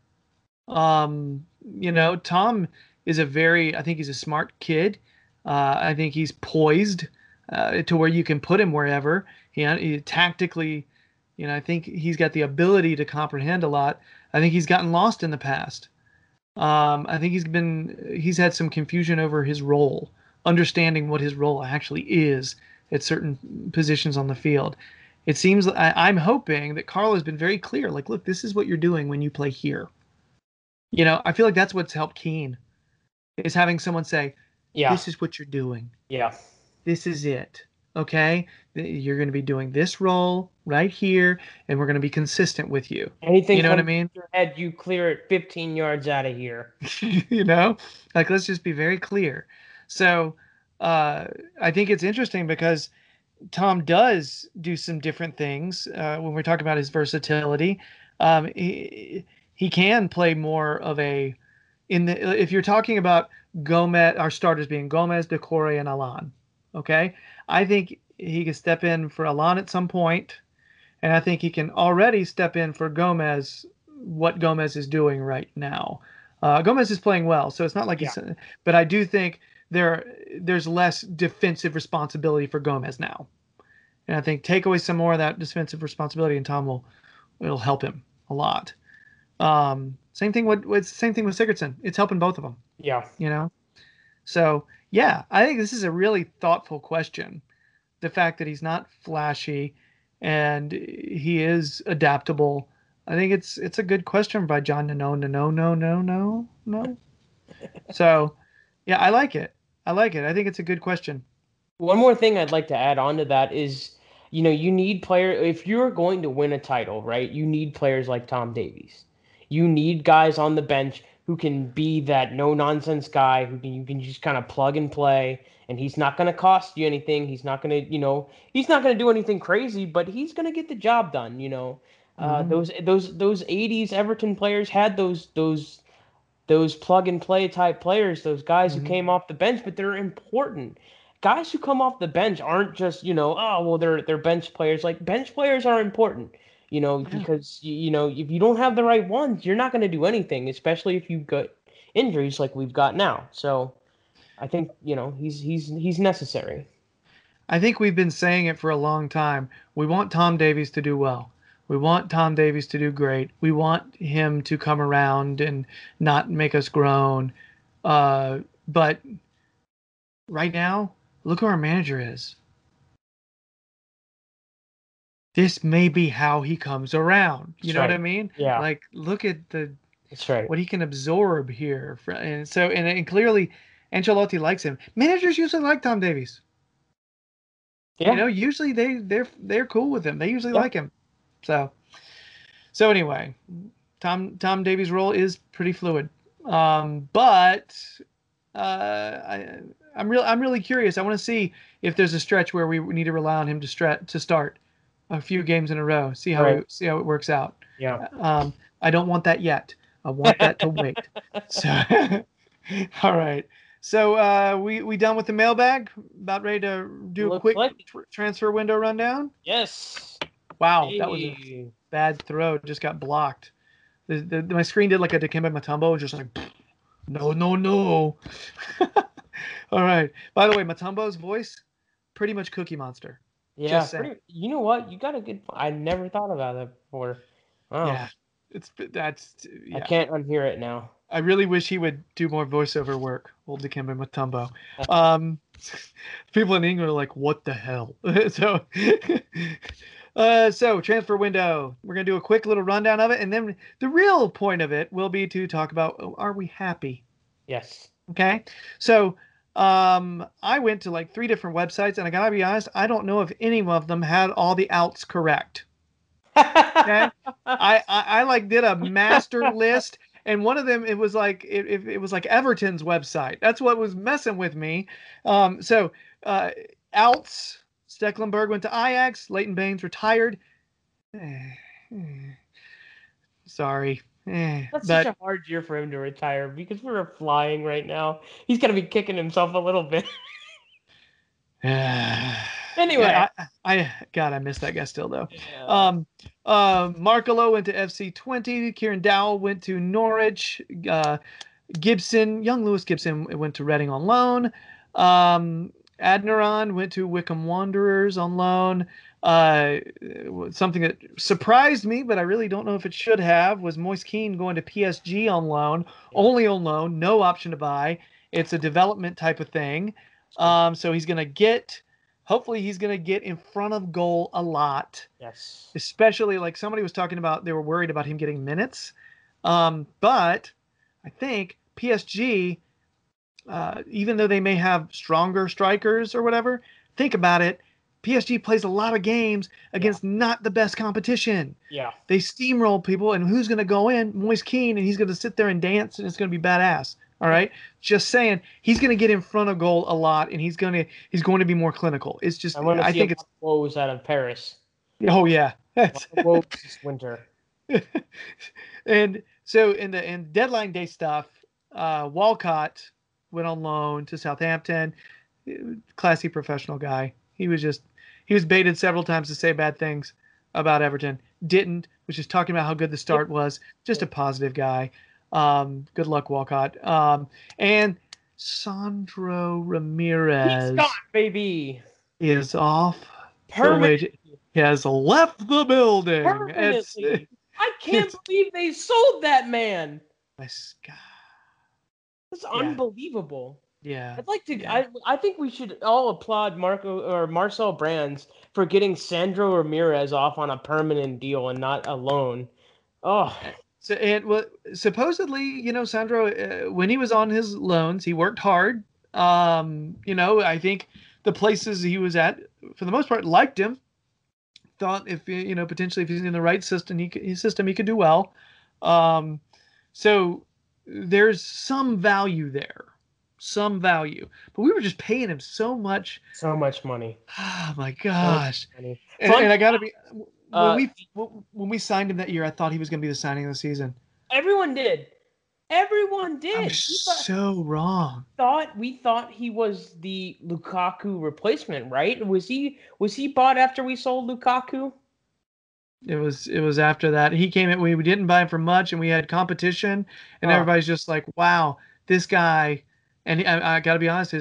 You know, Tom is I think he's a smart kid. I think he's poised to where you can put him wherever. He tactically, you know, I think he's got the ability to comprehend a lot. I think he's gotten lost in the past. I think he's had some confusion over his role, understanding what his role actually is at certain positions on the field. It seems I'm hoping that Carl has been very clear. Like, look, this is what you're doing when you play here. You know, I feel like that's what's helped Keen is having someone say, Yeah. this is what you're doing. Yeah. This is it. Okay? You're going to be doing this role right here, and we're going to be consistent with you. Anything you know what I comes mean? to your head, you clear it 15 yards out of here. You know? Like, let's just be very clear. So, I think it's interesting because Tom does do some different things when we talk about his versatility. He can play more of a if you're talking about Gomez, our starters being Gomez, Decore, and Alon. Okay, I think he can step in for Alon at some point, and I think he can already step in for Gomez. What Gomez is doing right now, Gomez is playing well, so it's not like he's. But I do think there's less defensive responsibility for Gomez now. And I think take away some more of that defensive responsibility, and Tom it'll help him a lot. Same thing with Sigurdsson. It's helping both of them. Yeah. You know. So yeah, I think this is a really thoughtful question. The fact that he's not flashy, and he is adaptable. I think it's a good question by John. No. So yeah, I like it. I like it. I think it's a good question. One more thing I'd like to add on to that is, you need if you're going to win a title, right? You need players like Tom Davies. You need guys on the bench who can be that no nonsense guy you can just kind of plug and play, and he's not going to cost you anything. He's not going to, he's not going to do anything crazy, but he's going to get the job done. Those 80s Everton players had those plug and play type players, those guys who came off the bench, but they're important. Guys who come off the bench aren't just, oh, well, they're bench players. Like, bench players are important, because if you don't have the right ones, you're not going to do anything, especially if you've got injuries like we've got now. So I think, he's necessary. I think we've been saying it for a long time. We want Tom Davies to do well. We want Tom Davies to do great. We want him to come around and not make us groan. But right now, look who our manager is. This may be how he comes around. You know what I mean? Yeah. Like, look at That's right. what he can absorb here. And so, and clearly, Ancelotti likes him. Managers usually like Tom Davies. Yeah. Usually they're cool with him. They usually like him. So anyway, Tom Davies' role is pretty fluid. But I'm really curious. I want to see if there's a stretch where we need to rely on him to start a few games in a row. See how it works out. Yeah. I don't want that yet. I want that to wait. So all right. So we done with the mailbag? About ready to do a quick transfer window rundown? Yes. Wow, that was a bad throw. Just got blocked. My screen did like a Dikembe Mutombo, just like no. All right. By the way, Mutombo's voice, pretty much Cookie Monster. Yeah. You know what? You got a good. I never thought about that before. Wow. Yeah. Yeah. I can't unhear it now. I really wish he would do more voiceover work, old Dikembe Mutombo. Um, people in England are like, what the hell? So transfer window. We're gonna do a quick little rundown of it, and then the real point of it will be to talk about, are we happy? Yes. Okay. So I went to like 3 different websites, and I gotta be honest, I don't know if any of them had all the outs correct. Okay. I like did a master list, and one of them, it was like it was like Everton's website. That's what was messing with me. So uh, outs. Stecklenburg went to Ajax. Leighton Baines retired. Sorry. That's such But a hard year for him to retire because we're flying right now. He's gonna be kicking himself a little bit. Anyway. yeah, I miss that guy still though. Yeah. Markelo went to FC 20. Kieran Dowell went to Norwich. Young Lewis Gibson went to Reading on loan. Adniran went to Wycombe Wanderers on loan. Something that surprised me, but I really don't know if it should have, was Moise Kean going to PSG on loan, only on loan, no option to buy. It's a development type of thing. So hopefully he's going to get in front of goal a lot. Yes. Especially like somebody was talking about, they were worried about him getting minutes. But I think PSG, even though they may have stronger strikers or whatever, think about it. PSG plays a lot of games against not the best competition. Yeah. They steamroll people, and who's going to go in? Moise Kean, and he's going to sit there and dance, and it's going to be badass. All right, just saying, he's going to get in front of goal a lot, and he's going to be more clinical. It's just, I think it's woes out of Paris. Oh yeah, woes this winter. And so in deadline day stuff, Walcott went on loan to Southampton. Classy professional guy. He was baited several times to say bad things about Everton. Didn't. Was just talking about how good the start was. Just a positive guy. Good luck, Walcott. And Sandro Ramirez. He's gone, baby. Is off. Permanently. He has left the building. Permanently. I can't believe they sold that man. My God. That's unbelievable. Yeah. I'd like to. Yeah. I think we should all applaud Marcel Brands for getting Sandro Ramirez off on a permanent deal and not a loan. Oh. So supposedly, Sandro, when he was on his loans, he worked hard. I think the places he was at, for the most part, liked him. Thought potentially if he's in the right system, he could do well. So there's some value there. Some value, but we were just paying him so much money. Oh my gosh! And I gotta be when we signed him that year, I thought he was gonna be the signing of the season. Everyone did. I was so wrong. We thought he was the Lukaku replacement, right? Was he bought after we sold Lukaku? It was after that. He came in. We didn't buy him for much, and we had competition, and everybody's just like, "Wow, this guy." And I got to be honest,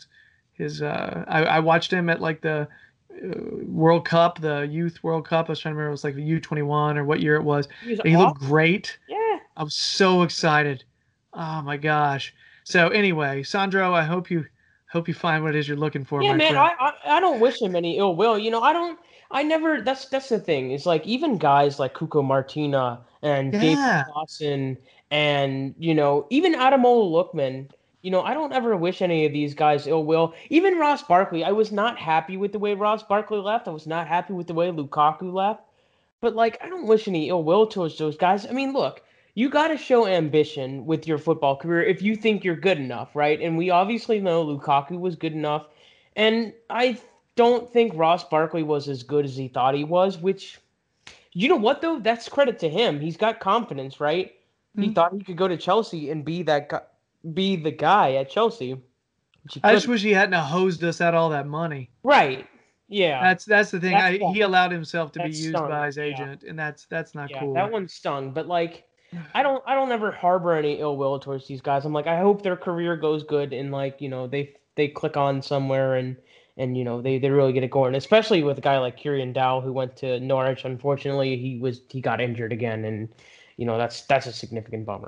I watched him at like the World Cup, the Youth World Cup. I was trying to remember, it was like the U21 or what year it was. He looked great. Yeah. I was so excited. Oh my gosh. So anyway, Sandro, I hope you find what it is you're looking for. Yeah, man, I don't wish him any ill will. That's the thing. It's like even guys like Cuco Martina and David Dawson and, even Ademola Lookman, I don't ever wish any of these guys ill will. Even Ross Barkley, I was not happy with the way Ross Barkley left. I was not happy with the way Lukaku left. But, I don't wish any ill will towards those guys. I mean, look, you got to show ambition with your football career if you think you're good enough, right? And we obviously know Lukaku was good enough. And I don't think Ross Barkley was as good as he thought he was, which, you know what, though? That's credit to him. He's got confidence, right? Mm-hmm. He thought he could go to Chelsea and be the guy at Chelsea. I just wish he hadn't hosed us out all that money. Right. Yeah. That's the thing. He allowed himself to be used by his agent, and that's not cool. That one stung. But I don't ever harbor any ill will towards these guys. I'm like, I hope their career goes good and they click on somewhere and they really get it going. Especially with a guy like Kieran Dowell who went to Norwich. Unfortunately, he got injured again, and that's a significant bummer.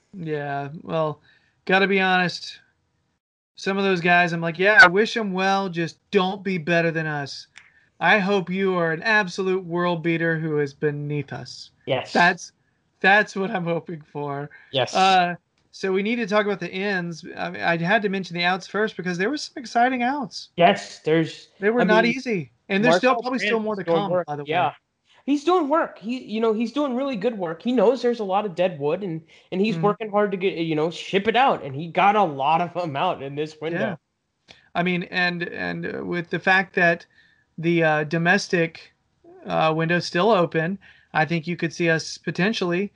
Yeah. Well, got to be honest. Some of those guys, I'm like, yeah, I wish them well. Just don't be better than us. I hope you are an absolute world beater who is beneath us. Yes. That's that's what I'm hoping for. Yes. Uh, so we need to talk about the ins. I mean, I had to mention the outs first because there were some exciting outs. Yes. They were I not mean, easy, and there's still Marcel probably still Brandt more is to doing come. work. By the way, Yeah. He's doing work. He's doing really good work. He knows there's a lot of dead wood, and he's Mhm. working hard to get, ship it out. And he got a lot of them out in this Yeah. window. I mean, and with the fact that the domestic window's still open, I think you could see us potentially.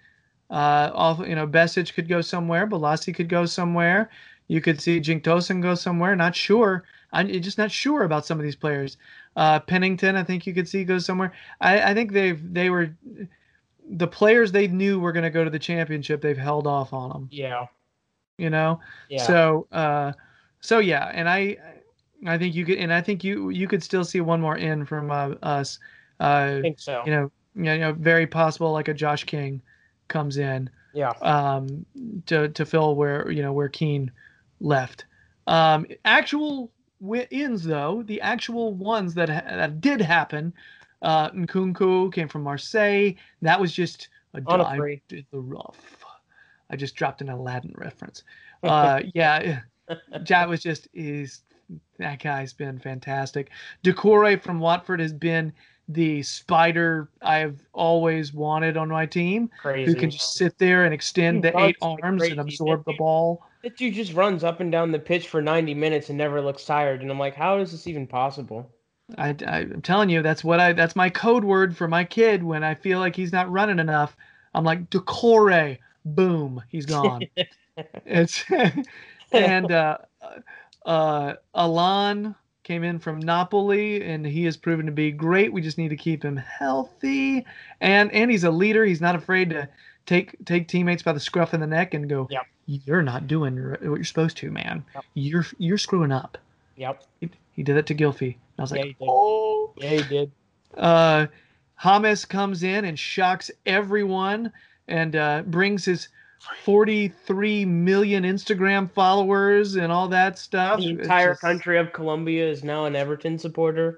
Besic could go somewhere. Balassi could go somewhere. You could see Jinktosen go somewhere. Not sure. I'm just not sure about some of these players. Pennington, I think you could see go somewhere. I think they were the players they knew were going to go to the championship. They've held off on them. Yeah. You know, Yeah. so yeah, and I think you could, and I think you could still see one more in from us. I think so. Very possible like a Josh King comes in Yeah. um, to fill where Keane left. Actual ins though, the actual ones that did happen. Nkunku came from Marseille. That was just a On a dive free. in the rough. I just dropped an Aladdin reference. Yeah, that was just is that guy's been fantastic. Decore from Watford has been the spider I've always wanted on my team, who Crazy, can man. just sit there and He extend the eight runs like arms and crazy. That absorb the dude, ball. that dude just runs up and down the pitch for 90 minutes and never looks tired. And I'm like, how is this even possible? I'm telling you, that's my code word for my kid when I feel like he's not running enough. I'm like Decore, boom, he's gone. It's and Alan came in from Napoli, and he has proven to be great. We just need to keep him healthy, and he's a leader. He's not afraid to take teammates by the scruff of the neck and go, Yep. "You're not doing what you're supposed to, man. Yep. You're screwing up." Yep. He did it to Gilfy. And I was Yeah, like, he did. "Oh." Yeah, he did. Uh, James comes in and shocks everyone and brings his 43 million Instagram followers and all that stuff. The It's entire just country of Colombia is now an Everton supporter.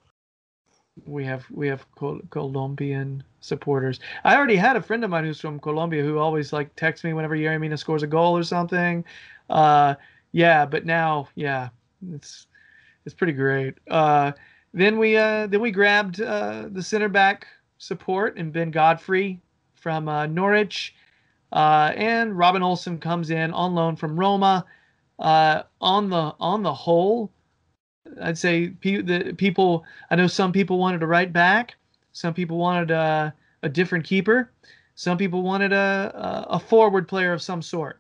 we have Colombian supporters. I already had a friend of mine who's from Colombia who always like texts me whenever Yeremina scores a goal or something. Uh, yeah, but now, yeah, it's it's pretty great. Then we grabbed the center back support and Ben Godfrey from Norwich, and Robin Olsen comes in on loan from Roma. On the whole, I'd say the people. I know some people wanted to right back. Some people wanted a different keeper. Some people wanted a forward player of some sort.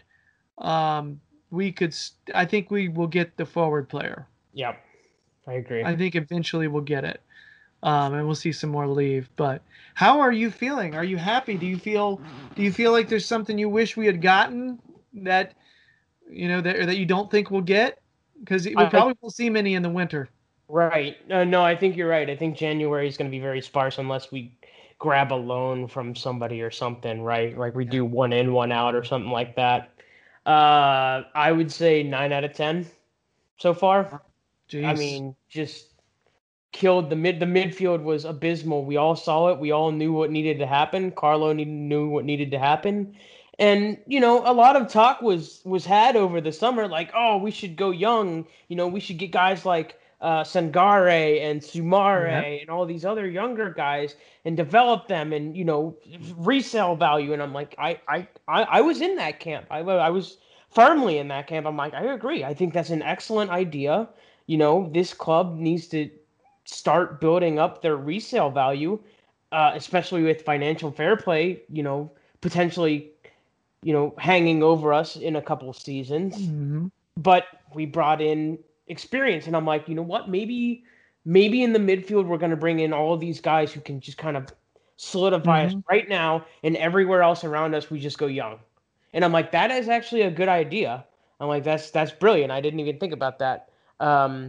We could. I think we will get the forward player. Yep, I agree. I think eventually we'll get it, and we'll see some more leave. But how are you feeling? Are you happy? Do you feel like there's something you wish we had gotten that that you don't think we'll get? Because we I probably won't see many in the winter. Right. No, I think you're right. I think January is going to be very sparse unless we grab a loan from somebody or something, right? Like we Yeah. do one in, one out or something like that. I would say 9 out of 10 so far. I Jeez. mean, just killed the midfield was abysmal. We all saw it. We all knew what needed to happen. Carlo knew what needed to happen. And a lot of talk was had over the summer, like, oh, we should go young. We should get guys like Sangare and Yeah. Sumare and all these other younger guys and develop them and resale value. And I'm like, I was in that camp. I was firmly in that camp. I'm like, I agree. I think that's an excellent idea. This club needs to start building up their resale value, especially with financial fair play, potentially, hanging over us in a couple of seasons. Hmm. But we brought in experience, and I'm like, you know what? Maybe in the midfield we're going to bring in all of these guys who can just kind of solidify us Hmm. right now, and everywhere else around us we just go young. And I'm like, that is actually a good idea. I'm like, that's brilliant. I didn't even think about that. Um,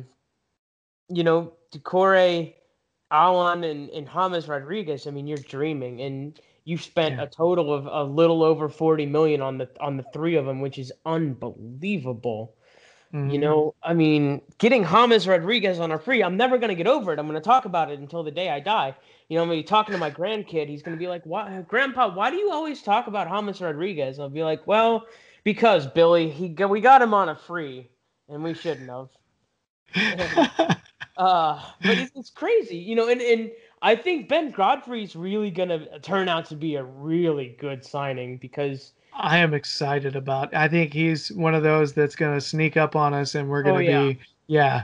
Decore, Alan, and James Rodriguez, I mean, you're dreaming. And You spent a total of a little over 40 million on the three of them, which is unbelievable. You know, I mean, getting James Rodriguez on a free, I'm never going to get over it. I'm going to talk about it until the day I die. You know, I'm going to be talking to my grandkid. He's going to be like, "Why, Grandpa, why do you always talk about James Rodriguez?" I'll be like, "Well, because Billy, we got him on a free, and we shouldn't have." And, but it's crazy, you know, and I think Ben Godfrey's really going to turn out to be a really good signing because I am excited about. I think he's one of those that's going to sneak up on us, and we're going oh to yeah. be, yeah.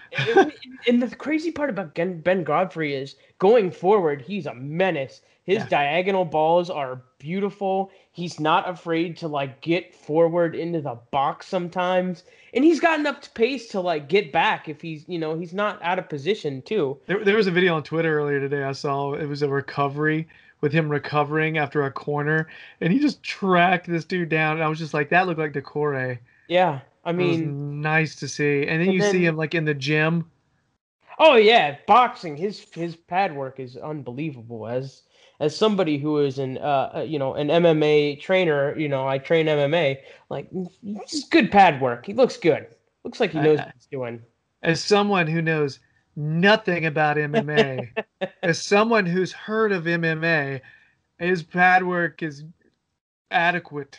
And the crazy part about Ben Godfrey is going forward, he's a menace. His diagonal balls are beautiful. He's not afraid to like get forward into the box sometimes. And he's got enough pace to like get back if he's, you know, he's not out of position too. There was a video on Twitter earlier today I saw. It was a recovery with him recovering after a corner, and he just tracked this dude down. And I was just like, that looked like Decore. Yeah. I It was mean, nice to see. And then and you see then him like in the gym. oh yeah, boxing. His pad work is unbelievable. As somebody who is an you know, an MMA trainer, you know, I train MMA. Like, just good pad work. He looks good. Looks like he knows what he's doing. As someone who knows nothing about MMA, as someone who's heard of MMA, his pad work is adequate.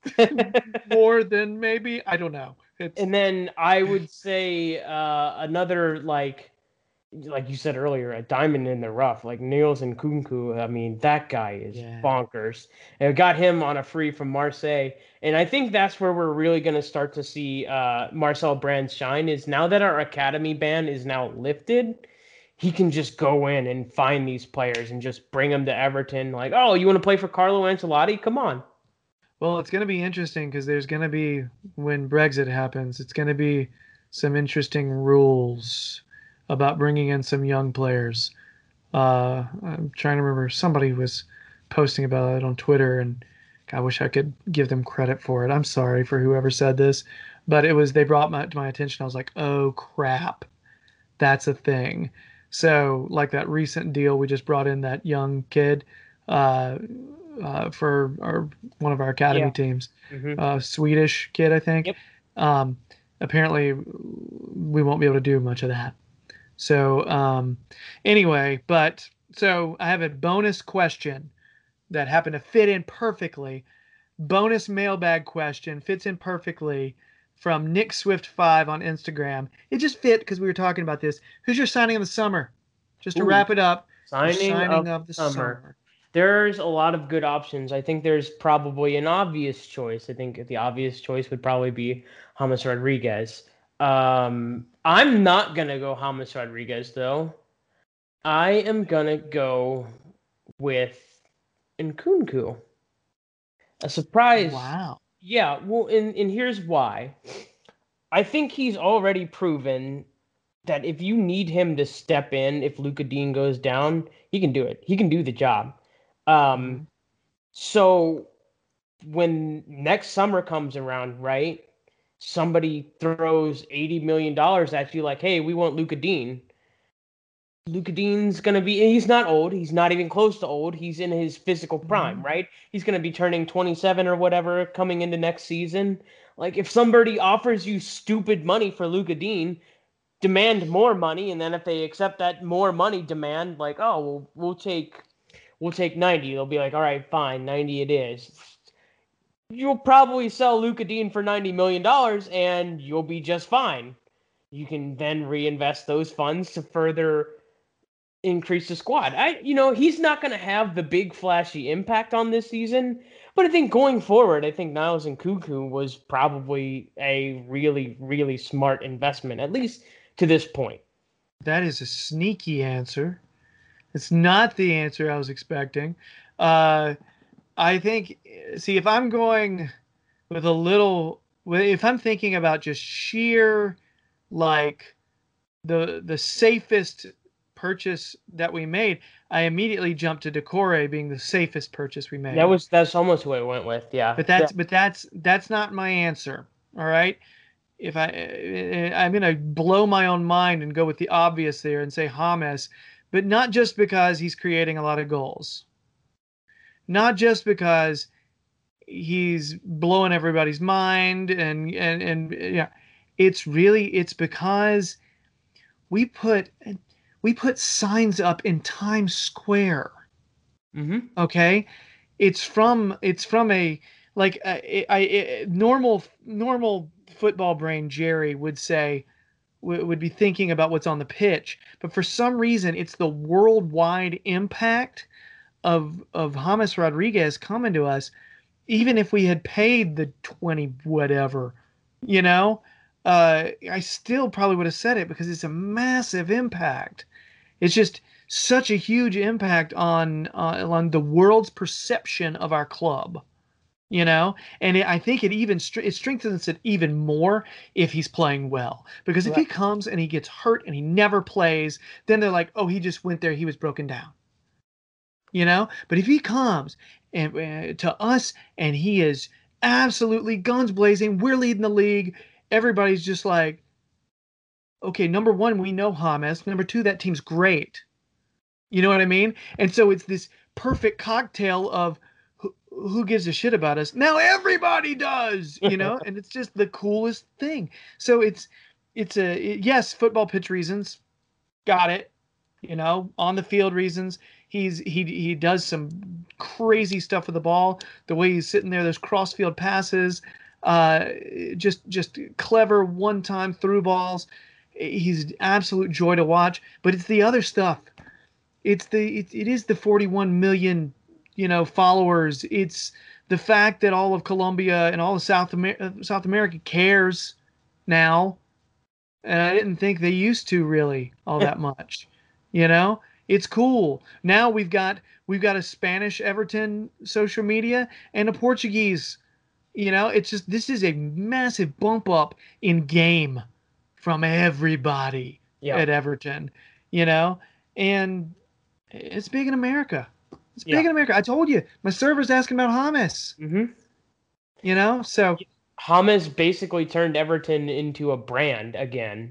More than maybe, I don't know. And then I would say another like you said earlier, a diamond in the rough, like Niels and Kunku. I mean, that guy is bonkers. And I got him on a free from Marseille. And I think that's where we're really going to start to see Marcel Brands shine is now that our academy ban is now lifted, he can just go in and find these players and just bring them to Everton. Like, oh, you want to play for Carlo Ancelotti? Come on. Well, it's going to be interesting because there's going to be, when Brexit happens, it's going to be some interesting rules about bringing in some young players. I'm trying to remember, somebody was posting about it on Twitter, and I wish I could give them credit for it. I'm sorry for whoever said this, but they brought to my attention. I was like, oh crap, that's a thing. So like that recent deal, we just brought in that young kid uh, for one of our academy teams, Swedish kid, I think. Yep. Apparently, we won't be able to do much of that. So anyway, so I have a bonus question that happened to fit in perfectly. Bonus mailbag question fits in perfectly from Nick Swift 5 on Instagram. It just fit because we were talking about this. Who's your signing of the summer? Just to wrap it up. Signing of the summer. There's a lot of good options. I think there's probably an obvious choice. I think the obvious choice would probably be James Rodriguez. I'm not going to go James Rodriguez, though. I am going to go with Nkunku. A surprise. Wow. Yeah, well, and here's why. I think he's already proven that if you need him to step in, if Luka Dean goes down, he can do it. He can do the job. So when next summer comes around, right? Somebody throws $80 million at you like, hey, we want Luka Dean. Luka Dean's going to be, he's not old. He's not even close to old. He's in his physical prime, right? He's going to be turning 27 or whatever coming into next season. Like, if somebody offers you stupid money for Luka Dean, demand more money. And then if they accept that more money demand, like, oh, well, we'll take 90. They'll be like, all right, fine, 90 it is. You'll probably sell Luka Dean for $90 million and you'll be just fine. You can then reinvest those funds to further increase the squad. He's not going to have the big flashy impact on this season, but I think going forward, I think Niles Nkunku was probably a really, really smart investment, at least to this point. That is a sneaky answer. It's not the answer I was expecting. I think, see, if I'm going with if I'm thinking about just sheer, like, the safest purchase that we made, I immediately jumped to Decore being the safest purchase we made. That's almost what I went with, yeah. But that's not my answer. All right. If I'm gonna blow my own mind and go with the obvious there and say James, but not just because he's creating a lot of goals. not just because he's blowing everybody's mind and yeah, it's because we put we put signs up in Times Square. Mm-hmm. Okay, it's from a like normal football brain Jerry would say would be thinking about what's on the pitch, but for some reason it's the worldwide impact of James Rodriguez coming to us. Even if we had paid the 20 whatever, you know, I still probably would have said it because it's a massive impact. It's just such a huge impact on the world's perception of our club, and I think it strengthens it even more if he's playing well, because if he Right. comes and he gets hurt and he never plays, then they're like, oh, he just went there, he was broken down, but if he comes and to us and he is absolutely guns blazing, we're leading the league, everybody's just like, okay, number one, we know James, number two, that team's great. You know what I mean? And so it's this perfect cocktail of who gives a shit about us? Now everybody does, and it's just the coolest thing. So yes, football pitch reasons, got it. On the field reasons, he does some crazy stuff with the ball. The way he's sitting there, those crossfield passes, uh, just clever one-time through balls. He's absolute joy to watch. But it's the other stuff. It is the 41 million followers. It's the fact that all of Colombia and all of South America cares now, and I didn't think they used to really all that much. You know, it's cool. Now we've got a Spanish Everton social media and a Portuguese. It's just this is a massive bump up in game from everybody Yeah. at Everton. You know, and it's big in America. It's Yeah. big in America. I told you, my server's asking about Hamas. Mm-hmm. So James basically turned Everton into a brand again.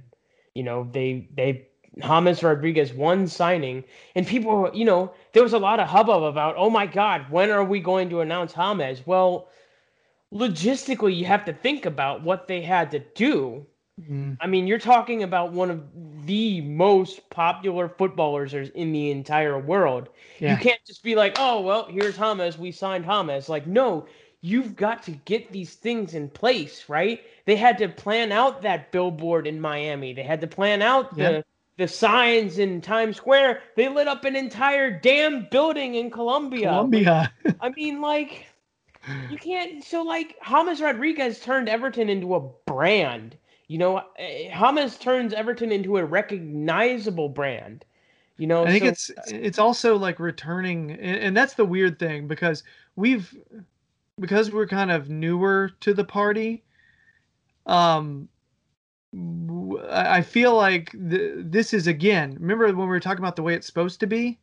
They James Rodriguez one signing, and people, there was a lot of hubbub about, oh my God, when are we going to announce James? Well, logistically, you have to think about what they had to do. mm, I mean, you're talking about one of the most popular footballers in the entire world. You yeah, can't just be like, oh, well, here's James. We signed James. Like, no, you've got to get these things in place, right? They had to plan out that billboard in Miami. They had to plan out yeah, the signs in Times Square. They lit up an entire damn building in Colombia. Like, Colombia. I mean, like, you can't. So, like, James Rodriguez turned Everton into a brand. James turns Everton into a recognizable brand. I think So it's also like returning, and that's the weird thing we've because we're kind of newer to the party. Um, I feel like this is again. Remember when we were talking about the way it's supposed to be?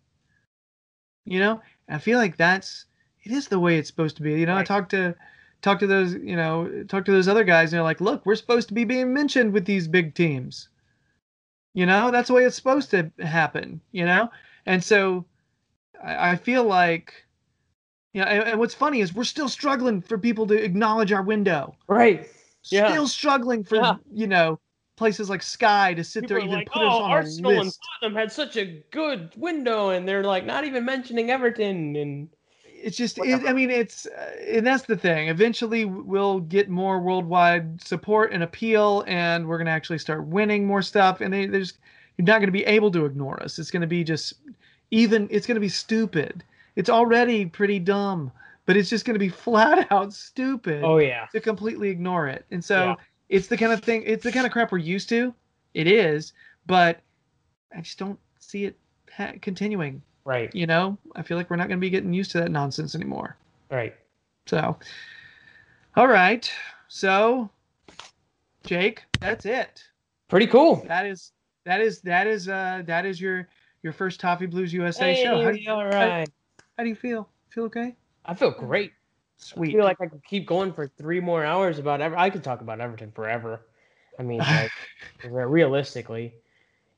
I feel like it is the way it's supposed to be. I right, talk to those other guys, and they're like, look, we're supposed to be being mentioned with these big teams. That's the way it's supposed to happen. And so I feel like, and what's funny is we're still struggling for people to acknowledge our window. right, yeah, Still struggling for yeah. places like Sky to sit there, People are even like, put us oh, on a Arsenal and list. Tottenham had such a good window, and they're like not even mentioning Everton and It's just I whatever. mean it's and that's the thing. Eventually we'll get more worldwide support and appeal, and we're going to actually start winning more stuff, and there's you're not going to be able to ignore us. It's going to be just it's going to be stupid. It's already pretty dumb, but it's just going to be flat out stupid Oh yeah, to completely ignore it. And yeah, so it's the kind of crap we're used to. It is, but I just don't see it continuing. right, I feel like we're not going to be getting used to that nonsense anymore. right. So, all right. So, Jake, that's it. Pretty cool. That is your first Toffee Blues USA show. Hey, all How, right. how do you feel? Feel okay? I feel great. I feel Sweet. like I could keep going for 3 more hours about I could talk about Everton forever. I mean, like realistically.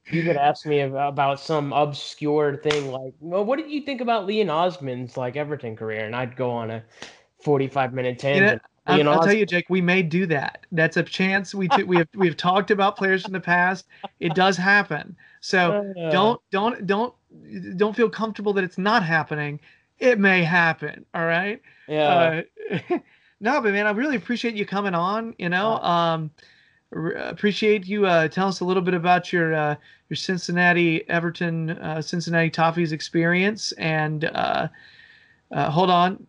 You could ask me about some obscure thing like, well, what did you think about Leon Osmond's like Everton career? And I'd go on a 45-minute You know, tangent. Leon I'll tell you, Osmond. Jake, we may do that. That's a chance we have talked about players from the past. It does happen. So Uh, don't feel comfortable that it's not happening. It may happen. All right. yeah. Uh, no, but man, I really appreciate you coming on. Appreciate you telling us a little bit about your Cincinnati Everton Cincinnati Toffees experience. And hold on,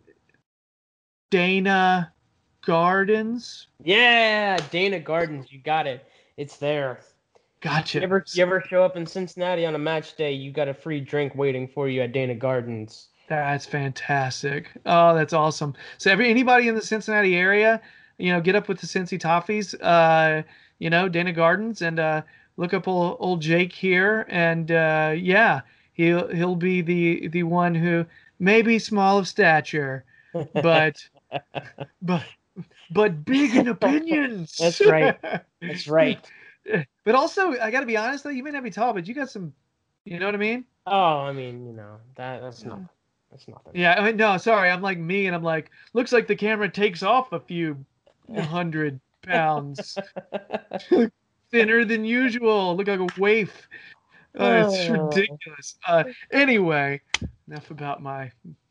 Dana Gardens. Yeah, Dana Gardens, you got it. It's there. You Gotcha. ever you ever show up in Cincinnati on a match day, you got a free drink waiting for you at Dana Gardens. That's fantastic. Oh, that's awesome. So anybody in the Cincinnati area, get up with the Cincy Toffees, Dana Gardens, and look up old Jake here, and yeah, he'll be the one who may be small of stature, but but but big in opinions. That's right. That's right. But also, I got to be honest though, you may not be tall, but you got some, you know what I mean? Oh, I mean, that's Yeah. nothing. That's nothing. Yeah, I mean, no, sorry, I'm like me, and I'm like, looks like the camera takes off a few 100 pounds, thinner than usual. Look like a waif. It's Oh, ridiculous. Anyway, enough about my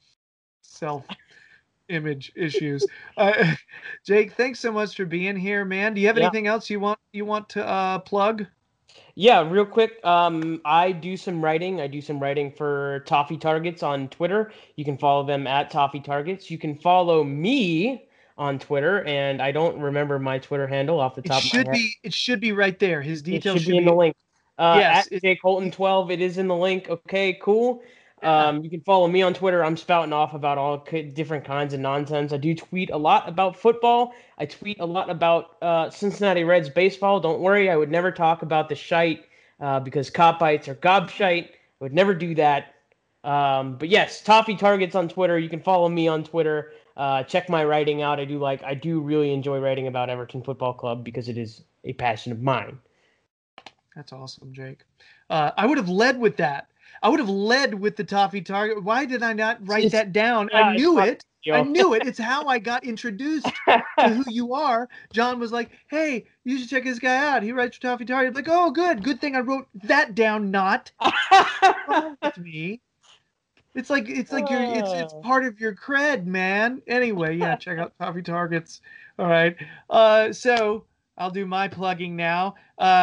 self-image issues. Uh, Jake, thanks so much for being here, man. Do you have yeah. anything else you want to plug? Yeah, real quick. I do some writing. I do some writing for Toffee Targets on Twitter. You can follow them at Toffee Targets. You can follow me on Twitter, and I don't remember my Twitter handle off the It top of my should head. be it should be right there. His It details should should be in the be link. yes. At Jake Holton 12, it is in the link. Okay, cool. Yeah. You can follow me on Twitter. I'm spouting off about all different kinds of nonsense. I do tweet a lot about football. I tweet a lot about Cincinnati Reds baseball. Don't worry, I would never talk about the shite because cop bites are gobshite. I would never do that. But yes, Toffee Targets on Twitter. You can follow me on Twitter. Check my writing out. I do really enjoy writing about Everton Football Club because it is a passion of mine. That's awesome, Jake. I would have led with that. I would have led with the toffee target. Why did I not write It's, that down? I yeah, it's knew not it. I yo. knew it. It's how I got introduced to who you are. John was like, "Hey, you should check this guy out. He writes for Toffee Target." I'm like, "Oh, good thing I wrote that down." Not wrong with me. It's like it's Uh, part of your cred, man. Anyway, yeah, check out Toffee Targets. All right. So I'll do my plugging now.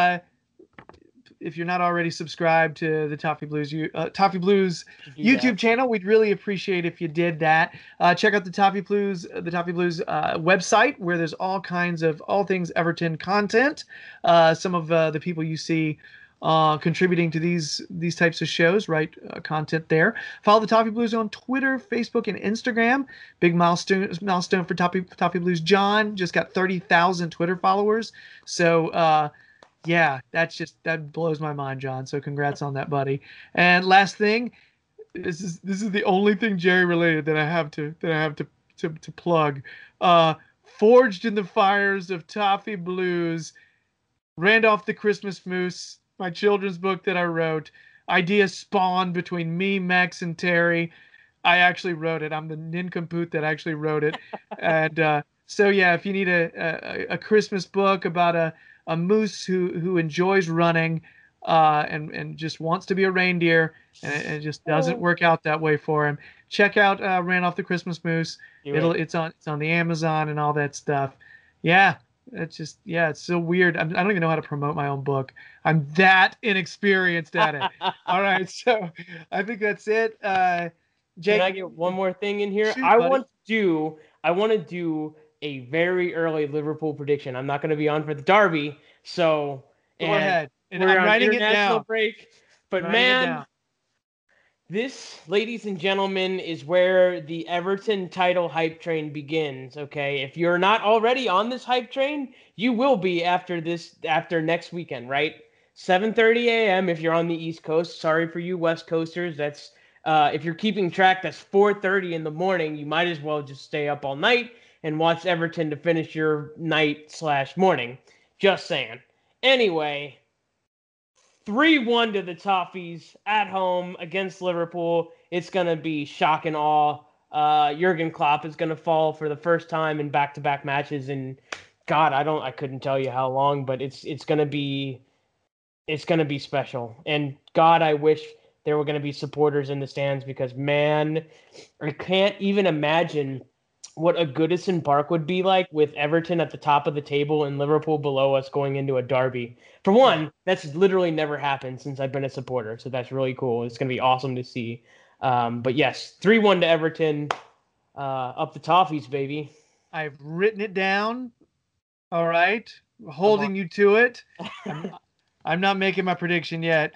If you're not already subscribed to the Toffee Blues do that. YouTube channel, we'd really appreciate if you did that. Check out the Toffee Blues website where there's all things Everton content. Some of the people you see contributing to these types of shows, write content there. Follow the Toffee Blues on Twitter, Facebook, and Instagram. Big milestone for Toffee Blues. John just got 30,000 Twitter followers. So yeah, that blows my mind, John. So congrats on that, buddy. And last thing, this is the only thing Jerry related that I have to plug. Forged in the fires of Toffee Blues, Randolph the Christmas Moose, my children's book that I wrote. Ideas spawned between me, Max, and Terry. I actually wrote it. I'm the nincompoop that actually wrote it. And so yeah, if you need a Christmas book about a moose who enjoys running and just wants to be a reindeer and it just doesn't Oh, work out that way for him, check out Ran Off the Christmas Moose. do It'll it. it's on the Amazon and all that stuff. Yeah, it's so weird. I don't even know how to promote my own book. I'm that inexperienced at it. All right, so I think that's it. Can Jake, I get one more thing in here? shoot, buddy. I want to do a very early Liverpool prediction. I'm not going to be on for the derby, so Go and ahead. And we're I'm on writing it international down. break. But Writing it man, down. this, ladies and gentlemen, is where the Everton title hype train begins. Okay, if you're not already on this hype train, you will be after next weekend, right? 7:30 a.m. if you're on the East Coast. Sorry for you West Coasters. That's if you're keeping track, that's 4:30 in the morning. You might as well just stay up all night and watch Everton to finish your night/morning. Just saying. Anyway, 3-1 to the Toffees at home against Liverpool. It's going to be shock and awe. Jurgen Klopp is going to fall for the first time in back-to-back matches, and God, I couldn't tell you how long, but it's going to be special. And God, I wish there were going to be supporters in the stands, because man, I can't even imagine what a Goodison Park would be like with Everton at the top of the table and Liverpool below us going into a derby. For one, that's literally never happened since I've been a supporter, so that's really cool. It's going to be awesome to see. But yes, 3-1 to Everton, up the Toffees, baby. I've written it down. All right, holding you to it. I'm not making my prediction yet.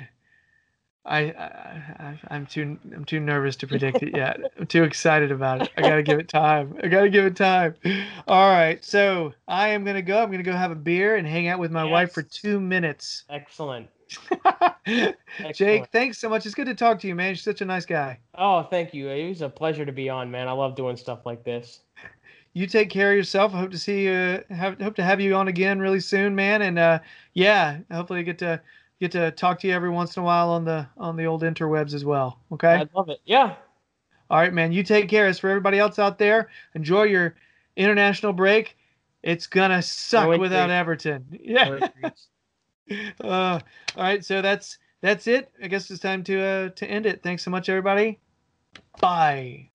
I'm too nervous to predict it yet. I'm too excited about it. I gotta give it time. All right, so I am gonna go. I'm gonna go have a beer and hang out with my wife for 2 minutes. Excellent. Jake, thanks so much. It's good to talk to you, man. You're such a nice guy. Oh, thank you. It was a pleasure to be on, man. I love doing stuff like this. You take care of yourself. I hope to see you. Hope to have you on again really soon, man. And yeah, hopefully get to talk to you every once in a while on the old interwebs as well. Okay. I love it. Yeah. All right, man. You take care. As for everybody else out there, enjoy your international break. It's gonna suck without Everton. Yeah. All right. So that's it. I guess it's time to end it. Thanks so much, everybody. Bye.